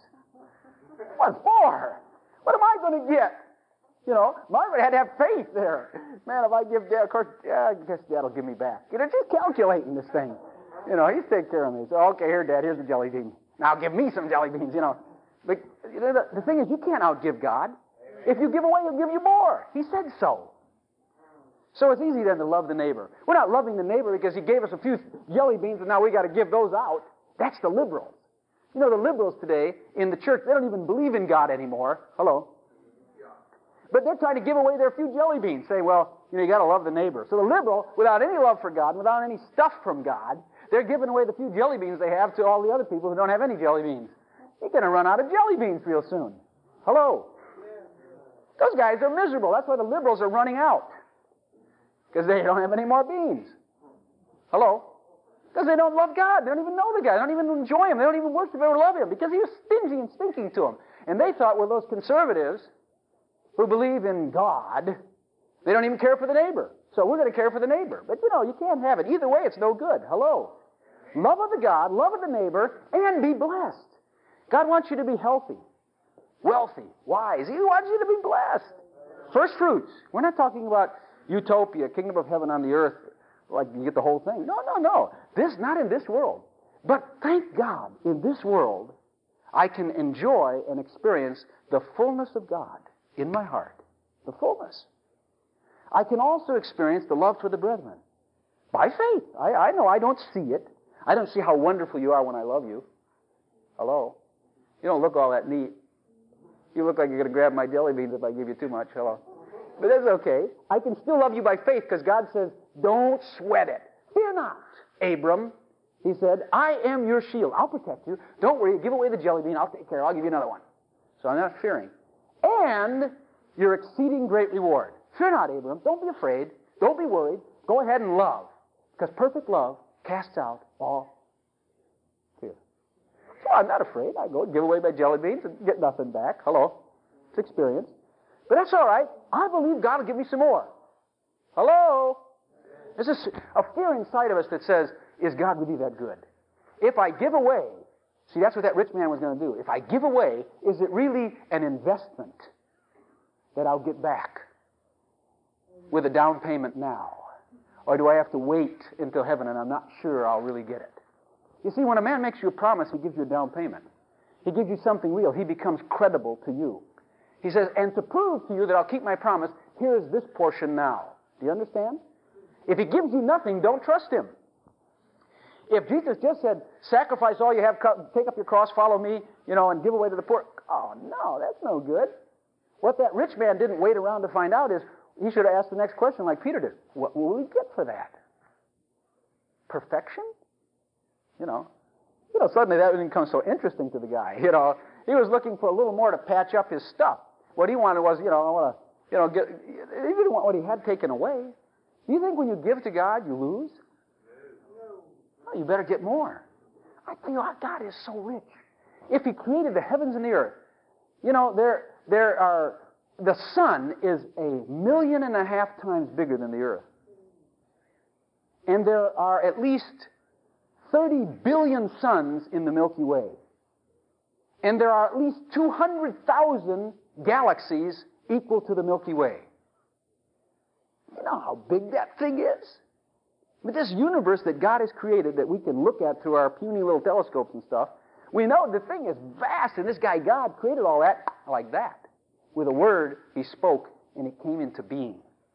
What for? What am I going to get? You know, Margaret had to have faith there. Man, if I give Dad, of course, yeah, I guess Dad will give me back. You know, just calculating this thing. You know, he's taking care of me. So, okay, here, Dad, here's the jelly bean. Now give me some jelly beans, you know. But you know, the, the thing is, you can't outgive God. If you give away, He'll give you more. He said so. So it's easy then to love the neighbor. We're not loving the neighbor because he gave us a few jelly beans and now we got to give those out. That's the liberals. You know, the liberals today in the church, they don't even believe in God anymore. Hello? But they're trying to give away their few jelly beans, saying, well, you know, you got to love the neighbor. So the liberal, without any love for God, without any stuff from God, they're giving away the few jelly beans they have to all the other people who don't have any jelly beans. You're going to run out of jelly beans real soon. Hello? Those guys are miserable. That's why the liberals are running out. Because they don't have any more beans. Hello? Because they don't love God. They don't even know the guy. They don't even enjoy Him. They don't even worship Him or love Him. Because He was stingy and stinking to them. And they thought, well, those conservatives who believe in God, they don't even care for the neighbor. So we're going to care for the neighbor. But, you know, you can't have it. Either way, it's no good. Hello? Love of the God, love of the neighbor, and be blessed. God wants you to be healthy, wealthy, wise. He wants you to be blessed. First fruits. We're not talking about utopia, kingdom of heaven on the earth, like you get the whole thing. No, no, no. This, not in this world. But thank God, in this world, I can enjoy and experience the fullness of God in my heart. The fullness. I can also experience the love for the brethren. By faith. I, I know I don't see it. I don't see how wonderful you are when I love you. Hello? You don't look all that neat. You look like you're going to grab my jelly beans if I give you too much. Hello? But that's okay. I can still love you by faith because God says, don't sweat it. Fear not, Abram. He said, I am your shield. I'll protect you. Don't worry. Give away the jelly bean. I'll take care. I'll give you another one. So I'm not fearing. And your exceeding great reward. Fear not, Abram. Don't be afraid. Don't be worried. Go ahead and love. Because perfect love casts out all fear. So I'm not afraid. I go and give away my jelly beans and get nothing back. Hello. It's experience. But that's all right. I believe God will give me some more. Hello? There's a, a fear inside of us that says, is God really that good? If I give away, see, that's what that rich man was going to do. If I give away, is it really an investment that I'll get back with a down payment now? Or do I have to wait until heaven and I'm not sure I'll really get it? You see, when a man makes you a promise, he gives you a down payment. He gives you something real. He becomes credible to you. He says, and to prove to you that I'll keep my promise, here is this portion now. Do you understand? If he gives you nothing, don't trust him. If Jesus just said, sacrifice all you have, take up your cross, follow me, you know, and give away to the poor. Oh, no, that's no good. What that rich man didn't wait around to find out is, he should have asked the next question like Peter did. What will we get for that? Perfection? You know, you know, suddenly that didn't become so interesting to the guy. You know, he was looking for a little more to patch up his stuff. What he wanted was, you know, I want to, you know, get, he didn't want what he had taken away. Do you think when you give to God, you lose? No, you better get more. I tell you, God is so rich. If he created the heavens and the earth, you know, there, there are, the sun is a million and a half times bigger than the earth. And there are at least thirty billion suns in the Milky Way. And there are at least two hundred thousand galaxies equal to the Milky Way. You know how big that thing is? But this universe that God has created that we can look at through our puny little telescopes and stuff, we know the thing is vast, and this guy God created all that like that. With a word, he spoke, and it came into being.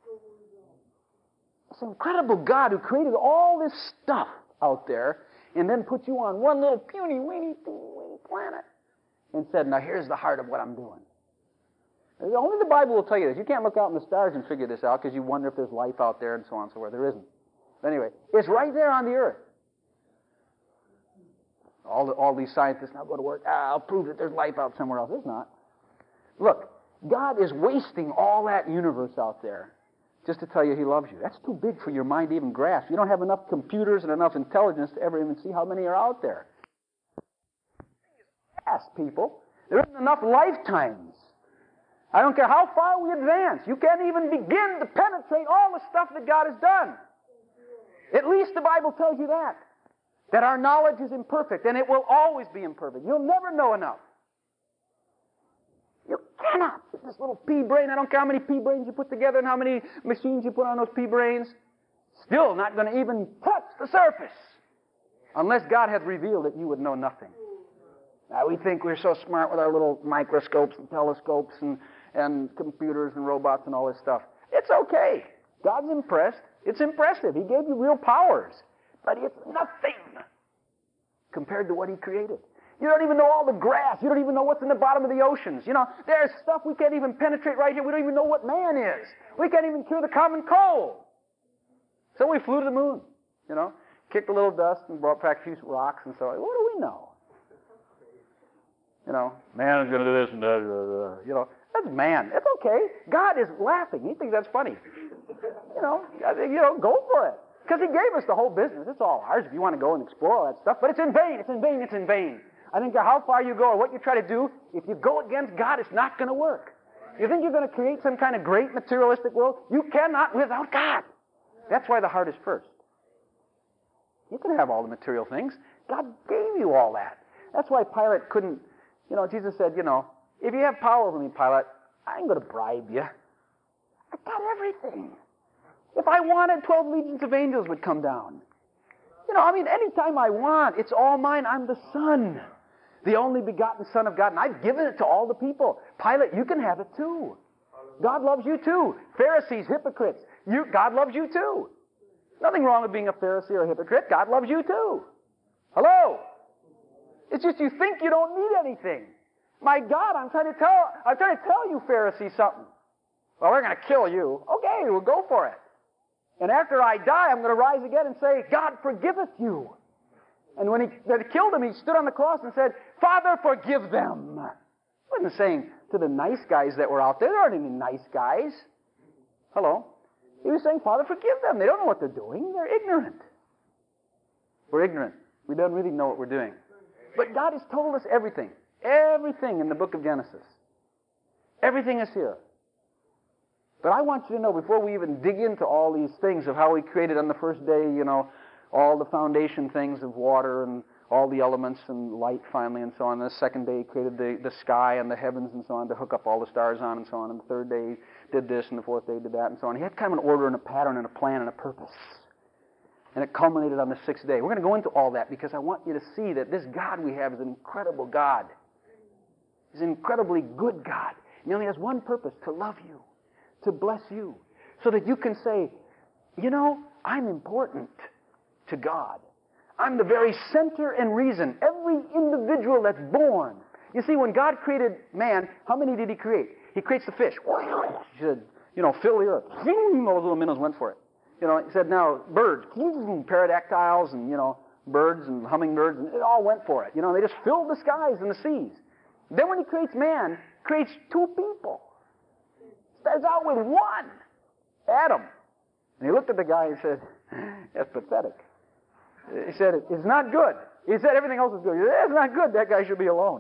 This incredible God who created all this stuff out there and then put you on one little puny, weeny, teeny, weeny planet and said, now here's the heart of what I'm doing. Only the Bible will tell you this. You can't look out in the stars and figure this out because you wonder if there's life out there and so on and so forth. There isn't. But anyway, it's right there on the earth. All, the, all these scientists now go to work. Ah, I'll prove that there's life out somewhere else. There's not. Look, God is wasting all that universe out there just to tell you he loves you. That's too big for your mind to even grasp. You don't have enough computers and enough intelligence to ever even see how many are out there. Ask people. There isn't enough lifetimes. I don't care how far we advance. You can't even begin to penetrate all the stuff that God has done. At least the Bible tells you that. That our knowledge is imperfect, and it will always be imperfect. You'll never know enough. You cannot with this little pea brain. I don't care how many pea brains you put together and how many machines you put on those pea brains. Still not going to even touch the surface unless God hath revealed that you would know nothing. Now, we think we're so smart with our little microscopes and telescopes and, and computers and robots and all this stuff. It's okay. God's impressed. It's impressive. He gave you real powers. But it's nothing compared to what he created. You don't even know all the grass. You don't even know what's in the bottom of the oceans. You know, there's stuff we can't even penetrate right here. We don't even know what man is. We can't even cure the common cold. So we flew to the moon, you know, kicked a little dust and brought back a few rocks and so on. What do we know? You know, man is going to do this and that. Uh, you know, that's man. It's okay. God is laughing. He thinks that's funny. You know, I think, you know, go for it. Because he gave us the whole business. It's all ours if you want to go and explore all that stuff. But it's in vain. It's in vain. It's in vain. I don't care how far you go or what you try to do. If you go against God, it's not going to work. You think you're going to create some kind of great materialistic world? You cannot without God. That's why the heart is first. You can have all the material things. God gave you all that. That's why Pilate couldn't, you know, Jesus said, you know, if you have power over me, Pilate, I ain't going to bribe you. I got everything. If I wanted, twelve legions of angels would come down. You know, I mean, anytime I want, it's all mine. I'm the Son, the only begotten Son of God, and I've given it to all the people. Pilate, you can have it too. God loves you too. Pharisees, hypocrites, you, God loves you too. Nothing wrong with being a Pharisee or a hypocrite. God loves you too. Hello? It's just you think you don't need anything. My God, I'm trying to tell, I'm trying to tell you, Pharisee, something. Well, we're going to kill you. Okay, we'll go for it. And after I die, I'm going to rise again and say, God forgiveth you. And when he, when he killed him, he stood on the cross and said, Father, forgive them. He wasn't saying to the nice guys that were out there. There aren't any nice guys. Hello? He was saying, Father, forgive them. They don't know what they're doing. They're ignorant. We're ignorant. We don't really know what we're doing. But God has told us everything. Everything in the book of Genesis. Everything is here. But I want you to know, before we even dig into all these things of how he created on the first day, you know, all the foundation things of water and all the elements and light finally and so on. The second day he created the, the sky and the heavens and so on to hook up all the stars on and so on. And the third day he did this and the fourth day he did that and so on. He had kind of an order and a pattern and a plan and a purpose. And it culminated on the sixth day. We're going to go into all that because I want you to see that this God we have is an incredible God. He's an incredibly good God. He only has one purpose, to love you, to bless you, so that you can say, you know, I'm important to God. I'm the very center and reason. Every individual that's born. You see, when God created man, how many did He create? He creates the fish. He said, you know, fill the earth. Those little minnows went for it. You know, He said, now birds, pterodactyls and, you know, birds and hummingbirds, and it all went for it. You know, they just filled the skies and the seas. Then when He creates man, He creates two people. Starts out with one, Adam. And He looked at the guy and said, that's pathetic. He said, it's not good. He said, everything else is good. He said, it's not good. That guy should be alone.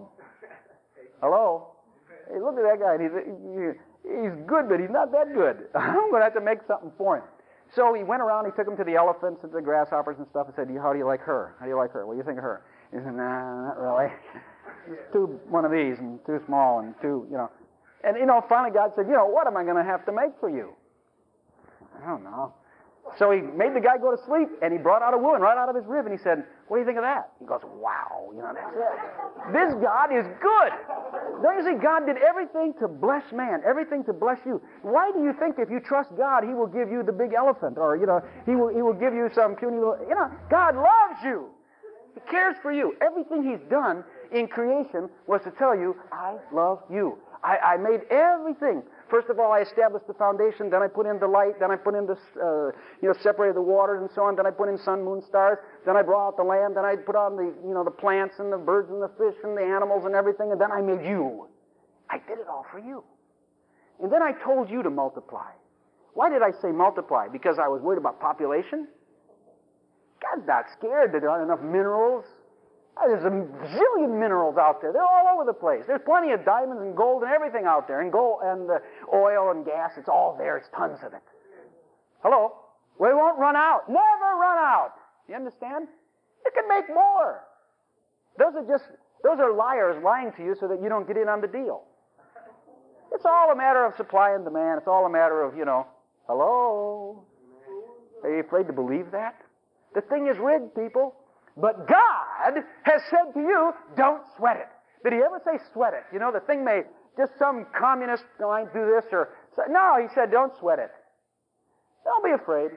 Hello? He looked at that guy and he said, he's good, but he's not that good. I'm going to have to make something for him. So he went around, he took him to the elephants and the grasshoppers and stuff and said, how do you like her? How do you like her? What do you think of her? He said, nah, not really. Just too, one of these and too small and too, you know. And, you know, finally God said, you know, what am I going to have to make for you? I don't know. So He made the guy go to sleep, and He brought out a woman right out of his rib, and He said, what do you think of that? He goes, wow, you know, that's it. This God is good. Don't you see, God did everything to bless man, everything to bless you. Why do you think if you trust God, He will give you the big elephant, or, you know, He will, he will give you some puny little, you know, God loves you. He cares for you. Everything He's done in creation was to tell you, I love you. I, I made everything. First of all, I established the foundation, then I put in the light, then I put in the, uh, you know, separated the waters and so on, then I put in sun, moon, stars, then I brought out the land, then I put on the, you know, the plants and the birds and the fish and the animals and everything, and then I made you. I did it all for you. And then I told you to multiply. Why did I say multiply? Because I was worried about population? God's not scared that there aren't enough minerals. There's a zillion minerals out there. They're all over the place. There's plenty of diamonds and gold and everything out there. And gold and uh, oil and gas. It's all there. It's tons of it. Hello? We won't run out. Never run out. You understand? You can make more. Those are just, those are liars lying to you so that you don't get in on the deal. It's all a matter of supply and demand. It's all a matter of, you know, hello? Are you afraid to believe that? The thing is rigged, people. But God has said to you, don't sweat it. Did He ever say sweat it? You know, the thing may, just some communist might do this or, no, He said don't sweat it. Don't be afraid.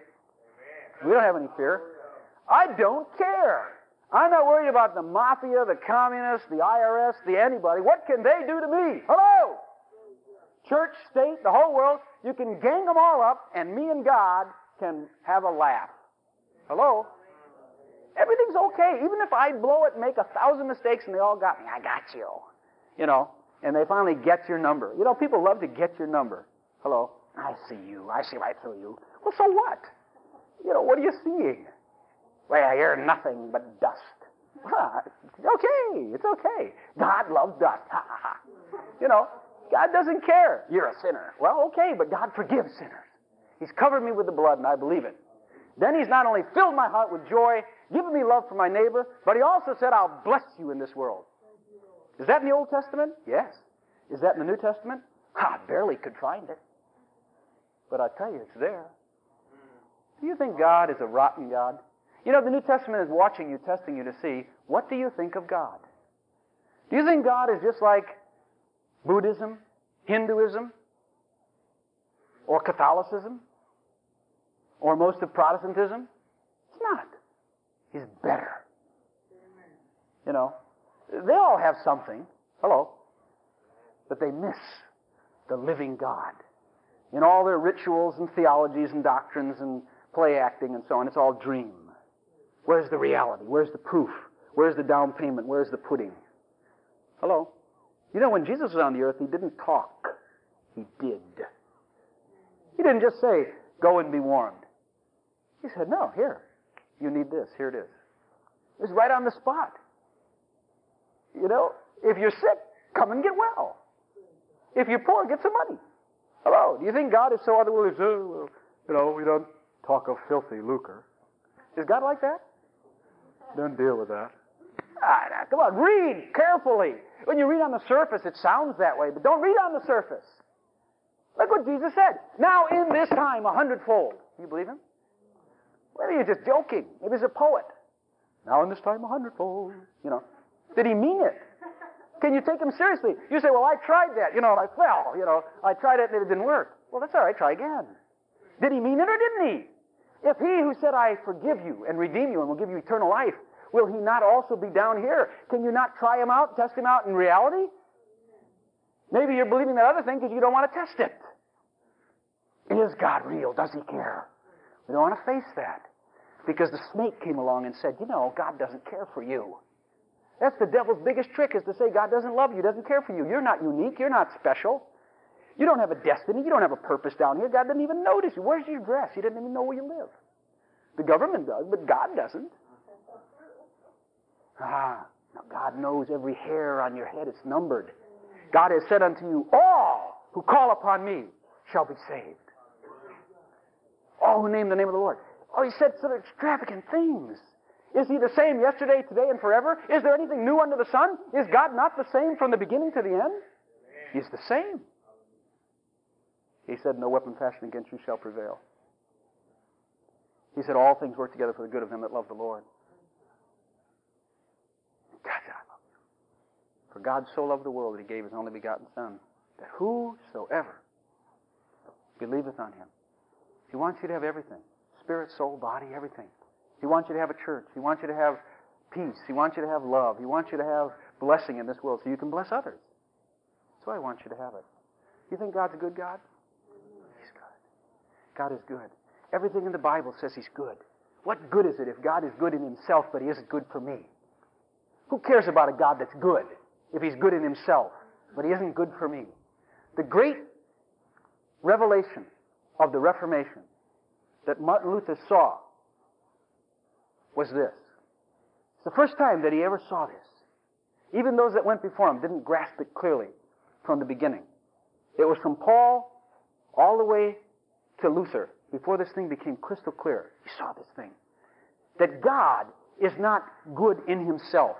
We don't have any fear. I don't care. I'm not worried about the mafia, the communists, the I R S, the anybody. What can they do to me? Hello? Church, state, the whole world, you can gang them all up and me and God can have a laugh. Hello? Everything's okay. Even if I blow it and make a thousand mistakes and they all got me, I got you. You know, and they finally get your number. You know, people love to get your number. Hello? I see you. I see right through you. Well, so what? You know, what are you seeing? Well, you're nothing but dust. Huh, it's okay. It's okay. God loves dust. Ha, ha, ha. You know, God doesn't care. You're a sinner. Well, okay, but God forgives sinners. He's covered me with the blood, and I believe it. Then He's not only filled my heart with joy, given me love for my neighbor, but He also said, I'll bless you in this world. Is that in the Old Testament? Yes. Is that in the New Testament? I barely could find it. But I tell you, it's there. Do you think God is a rotten God? You know, the New Testament is watching you, testing you to see, what do you think of God? Do you think God is just like Buddhism, Hinduism, or Catholicism, or most of Protestantism? It's not. He's better. You know, they all have something. Hello. But they miss the living God. In all their rituals and theologies and doctrines and play acting and so on, it's all dream. Where's the reality? Where's the proof? Where's the down payment? Where's the pudding? Hello? You know, when Jesus was on the earth, He didn't talk. He did. He didn't just say, go and be warmed. He said, no, here. You need this. Here it is. It was right on the spot. You know, if you're sick, come and get well. If you're poor, get some money. Hello. Do you think God is so otherworldly? Oh, you know, we don't talk of filthy lucre. Is God like that? Don't deal with that. Ah, now, come on, read carefully. When you read on the surface, it sounds that way, but don't read on the surface. Look what Jesus said. Now in this time, a hundredfold. Do you believe Him? Maybe you're just joking. Maybe he's a poet. Now in this time, a hundredfold. You know. Did He mean it? Can you take him seriously? You say, well, I tried that, you know, and I fell, you know. I tried it and it didn't work. Well, that's all right. Try again. Did he mean it or didn't he? If he who said, I forgive you and redeem you and will give you eternal life, will he not also be down here? Can you not try him out, test him out in reality? Maybe you're believing that other thing because you don't want to test it. Is God real? Does he care? We don't want to face that. Because the snake came along and said, you know, God doesn't care for you. That's the devil's biggest trick, is to say God doesn't love you, doesn't care for you. You're not unique. You're not special. You don't have a destiny. You don't have a purpose down here. God didn't even notice you. Where's your address? He didn't even know where you live. The government does, but God doesn't. Ah, now God knows every hair on your head. It's numbered. God has said unto you, all who call upon me shall be saved. All who name the name of the Lord. Oh, he said such extravagant things. Is he the same yesterday, today, and forever? Is there anything new under the sun? Is God not the same from the beginning to the end? He's the same. He said, no weapon fashioned against you shall prevail. He said, all things work together for the good of them that love the Lord. God, I love you. For God so loved the world that he gave his only begotten Son, that whosoever believeth on him. He wants you to have everything. Spirit, soul, body, everything. He wants you to have a church. He wants you to have peace. He wants you to have love. He wants you to have blessing in this world so you can bless others. That's why I want you to have it. You think God's a good God? He's good. God is good. Everything in the Bible says he's good. What good is it if God is good in himself but he isn't good for me? Who cares about a God that's good if he's good in himself but he isn't good for me? The great revelation of the Reformation that Martin Luther saw was this. It's the first time that he ever saw this. Even those that went before him didn't grasp it clearly from the beginning. It was from Paul all the way to Luther, before this thing became crystal clear. He saw this thing. That God is not good in himself,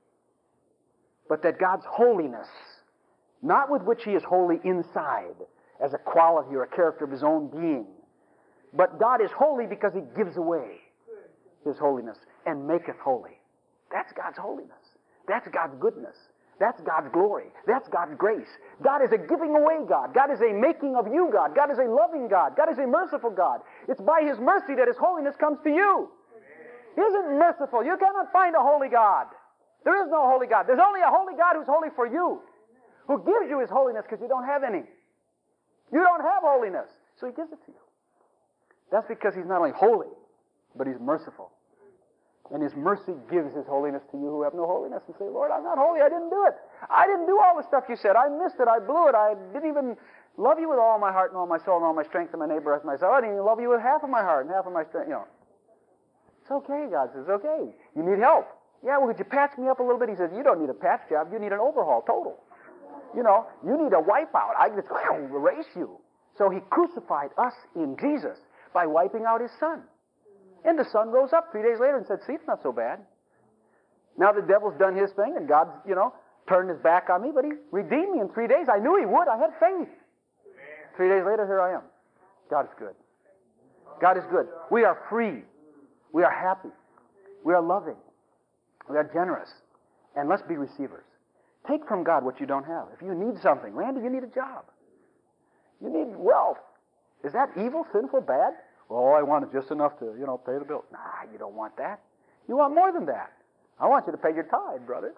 but that God's holiness, not with which he is holy inside, as a quality or a character of his own being, but God is holy because he gives away his holiness and maketh holy. That's God's holiness. That's God's goodness. That's God's glory. That's God's grace. God is a giving away God. God is a making of you God. God is a loving God. God is a merciful God. It's by his mercy that his holiness comes to you. He isn't merciful. You cannot find a holy God. There is no holy God. There's only a holy God who's holy for you, who gives you his holiness because you don't have any. You don't have holiness, so he gives it to you. That's because he's not only holy, but he's merciful. And his mercy gives his holiness to you who have no holiness and say, Lord, I'm not holy. I didn't do it. I didn't do all the stuff you said. I missed it. I blew it. I didn't even love you with all my heart and all my soul and all my strength and my neighbor as myself. I didn't even love you with half of my heart and half of my strength. You know, it's okay, God says, it's okay. You need help. Yeah, well, could you patch me up a little bit? He says, you don't need a patch job. You need an overhaul, total. You know, you need a wipeout. I just erase you. So he crucified us in Jesus by wiping out his Son. And the Son rose up three days later and said, see, it's not so bad. Now the devil's done his thing and God's, you know, turned his back on me, but he redeemed me in three days. I knew he would. I had faith. Amen. Three days later, here I am. God is good. God is good. We are free. We are happy. We are loving. We are generous. And let's be receivers. Take from God what you don't have. If you need something, Randy, you need a job. You need wealth. Is that evil, sinful, bad? Well, all I want is just enough to, you know, pay the bill. Nah, you don't want that. You want more than that. I want you to pay your tithe, brother.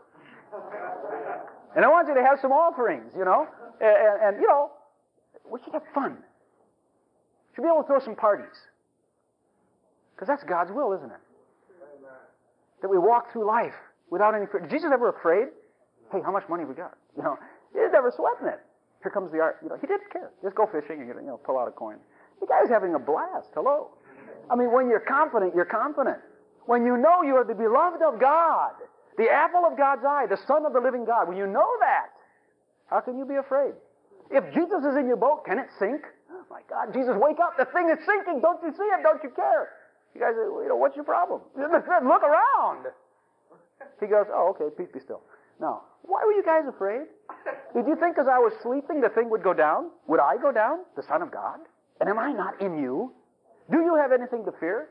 And I want you to have some offerings, you know. And, and, and, you know, we should have fun. We should be able to throw some parties. Because that's God's will, isn't it? That we walk through life without any fear. Did Jesus ever afraid? Hey, how much money we got? You know, he was never sweating it. Here comes the art. You know, he didn't care. Just go fishing and, you know, pull out a coin. The guy's having a blast. Hello. I mean, when you're confident, you're confident. When you know you are the beloved of God, the apple of God's eye, the Son of the living God, when you know that, how can you be afraid? If Jesus is in your boat, can it sink? Oh my God, Jesus, wake up. The thing is sinking. Don't you see it? Don't you care? You guys say, well, you know, what's your problem? Look around. He goes, oh, okay, peace be still. Now, why were you guys afraid? Did you think because I was sleeping the thing would go down? Would I go down? The Son of God? And am I not in you? Do you have anything to fear?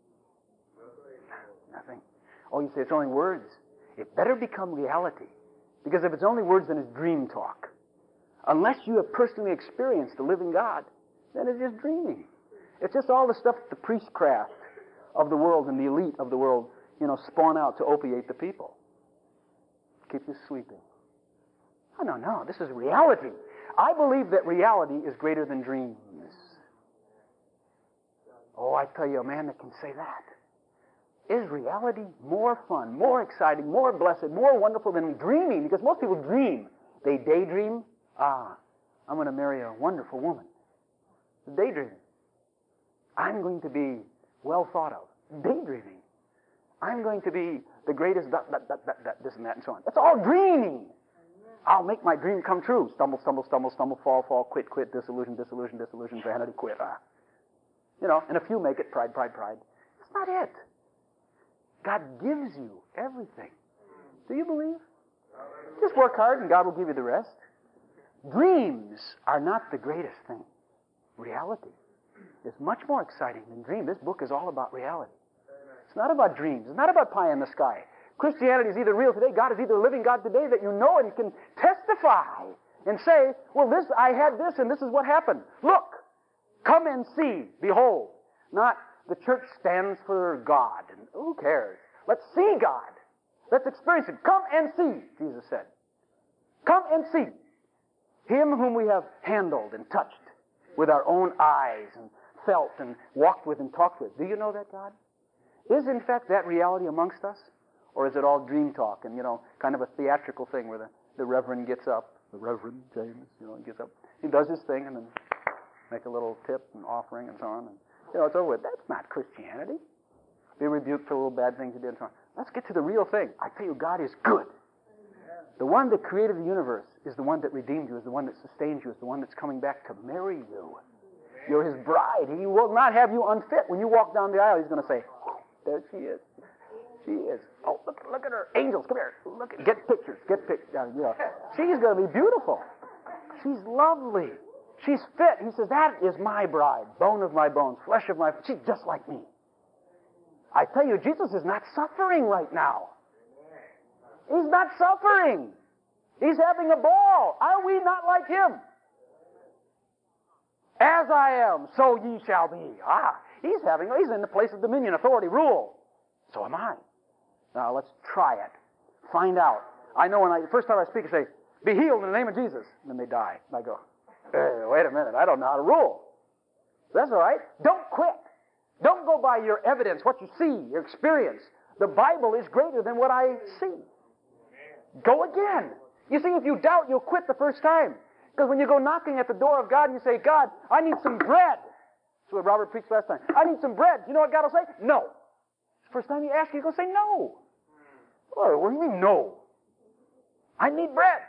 Nothing. Oh, you say it's only words. It better become reality Because if it's only words, then it's dream talk. Unless you have personally experienced the living God, then it's just dreaming. It's just all the stuff that the priestcraft of the world and the elite of the world, you know, spawn out to opiate the people. Keep you sleeping. Oh, no, no, this is reality. I believe that reality is greater than dreams. Oh, I tell you, a man that can say that. Is reality more fun, more exciting, more blessed, more wonderful than dreaming? Because most people dream. They daydream. Ah, I'm going to marry a wonderful woman. Daydreaming. I'm going to be well thought of. Daydreaming. I'm going to be the greatest, that, that, that, that, that, this and that and so on. That's all dreaming. I'll make my dream come true. Stumble, stumble, stumble, stumble, fall, fall, quit, quit, disillusion, disillusion, disillusion, vanity, quit. Ah. You know, and a few make it, pride, pride, pride. That's not it. God gives you everything. Do you believe? Just work hard and God will give you the rest. Dreams are not the greatest thing. Reality is much more exciting than dream. This book is all about reality. It's not about dreams. It's not about pie in the sky. Christianity is either real today, God is either a living God today that you know and can testify and say, well, this, I had this and this is what happened. Look, come and see, behold. Not the church stands for God, and who cares? Let's see God. Let's experience Him. Come and see, Jesus said. Come and see Him whom we have handled and touched with our own eyes and felt and walked with and talked with. Do you know that God? Is in fact that reality amongst us? Or is it all dream talk and, you know, kind of a theatrical thing where the, the Reverend gets up, the Reverend James, you know, gets up, he does his thing and then make a little tip and offering and so on. And, you know, it's over with. That's not Christianity. Be rebuked for little bad things you did and so on. Let's get to the real thing. I tell you, God is good. The one that created the universe is the one that redeemed you, is the one that sustains you, is the one that's coming back to marry you. You're His bride. He will not have you unfit. When you walk down the aisle, He's going to say, there she is. She is. Oh, look, look at her. Angels, come here. Look, at, get pictures. Get pictures. Uh, you know, she's going to be beautiful. She's lovely. She's fit. He says, that is my bride, bone of my bones, flesh of my... She's just like me. I tell you, Jesus is not suffering right now. He's not suffering. He's having a ball. Are we not like Him? As I am, so ye shall be. Ah, He's having, He's in the place of dominion, authority, rule. So am I. Now, let's try it. Find out. I know when I, the first time I speak, I say, be healed in the name of Jesus. And then they die. And I go, hey, wait a minute, I don't know how to rule. That's all right. Don't quit. Don't go by your evidence, what you see, your experience. The Bible is greater than what I see. Go again. You see, if you doubt, you'll quit the first time. Because when you go knocking at the door of God and you say, God, I need some bread. That's what Robert preached last time. I need some bread. You know what God will say? No. First time you ask, you're going to say no. Oh, what do you mean no? I need bread.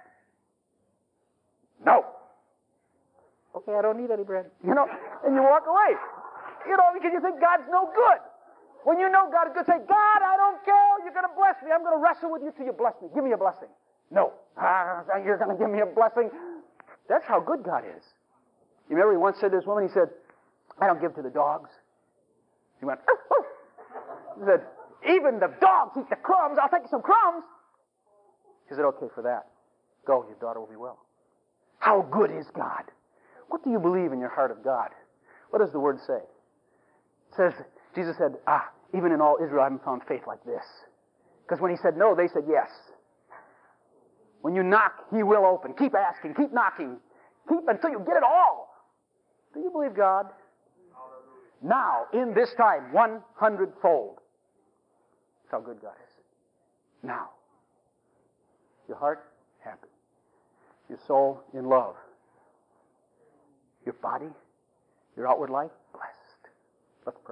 No. Okay, I don't need any bread. You know, and you walk away. You know, because you think God's no good. When you know God is good, say, God, I don't care. You're going to bless me. I'm going to wrestle with you till you bless me. Give me a blessing. No. Ah, you're going to give me a blessing. That's how good God is. You remember he once said to this woman, he said, I don't give to the dogs. He went, oh, oh. He said, even the dogs eat the crumbs. I'll take you some crumbs. He said, okay, for that. Go, your daughter will be well. How good is God? What do you believe in your heart of God? What does the Word say? It says, Jesus said, ah, even in all Israel I haven't found faith like this. Because when He said no, they said yes. When you knock, He will open. Keep asking, keep knocking. Keep until you get it all. Do you believe God? Now, in this time, one hundredfold. That's how good God is. Now. Your heart, happy. Your soul, in love. Your body, your outward life, blessed. Let's pray.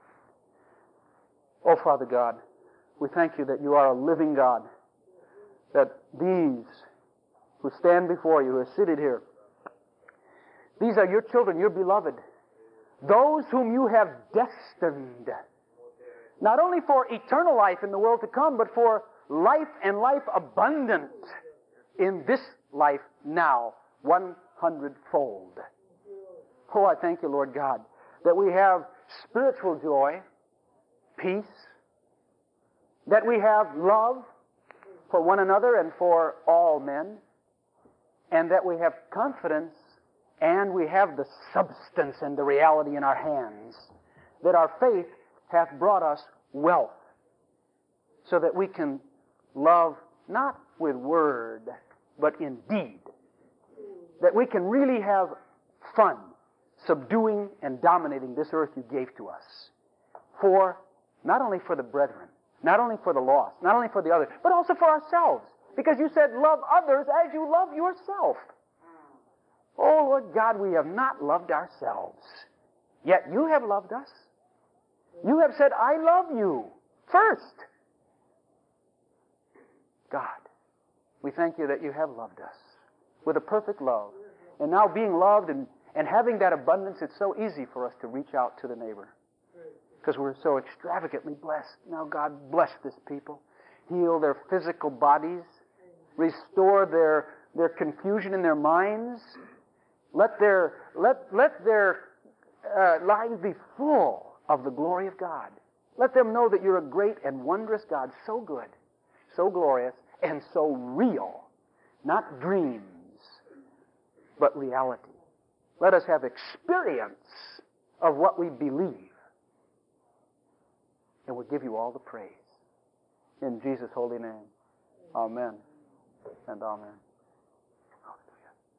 Oh, Father God, we thank You that You are a living God. That these who stand before You, who are seated here, these are Your children, Your beloved. Those whom You have destined, not only for eternal life in the world to come, but for life and life abundant in this life now, one hundredfold. Oh, I thank You, Lord God, that we have spiritual joy, peace, that we have love, for one another and for all men, and that we have confidence and we have the substance and the reality in our hands, that our faith hath brought us wealth, so that we can love not with word, but in deed. That we can really have fun subduing and dominating this earth you gave to us. For, not only for the brethren, not only for the lost, not only for the others, but also for ourselves. Because you said, love others as you love yourself. Oh, Lord God, we have not loved ourselves. Yet you have loved us. You have said, I love you first. God, we thank you that you have loved us with a perfect love. And now being loved and, and having that abundance, it's so easy for us to reach out to the neighbor. Because we're so extravagantly blessed. Now, God, bless this people. Heal their physical bodies. Restore their, their confusion in their minds. Let their, let, let their uh, lives be full of the glory of God. Let them know that you're a great and wondrous God, so good, so glorious, and so real. Not dreams, but reality. Let us have experience of what we believe. And we'll give you all the praise. In Jesus' holy name. Amen and amen.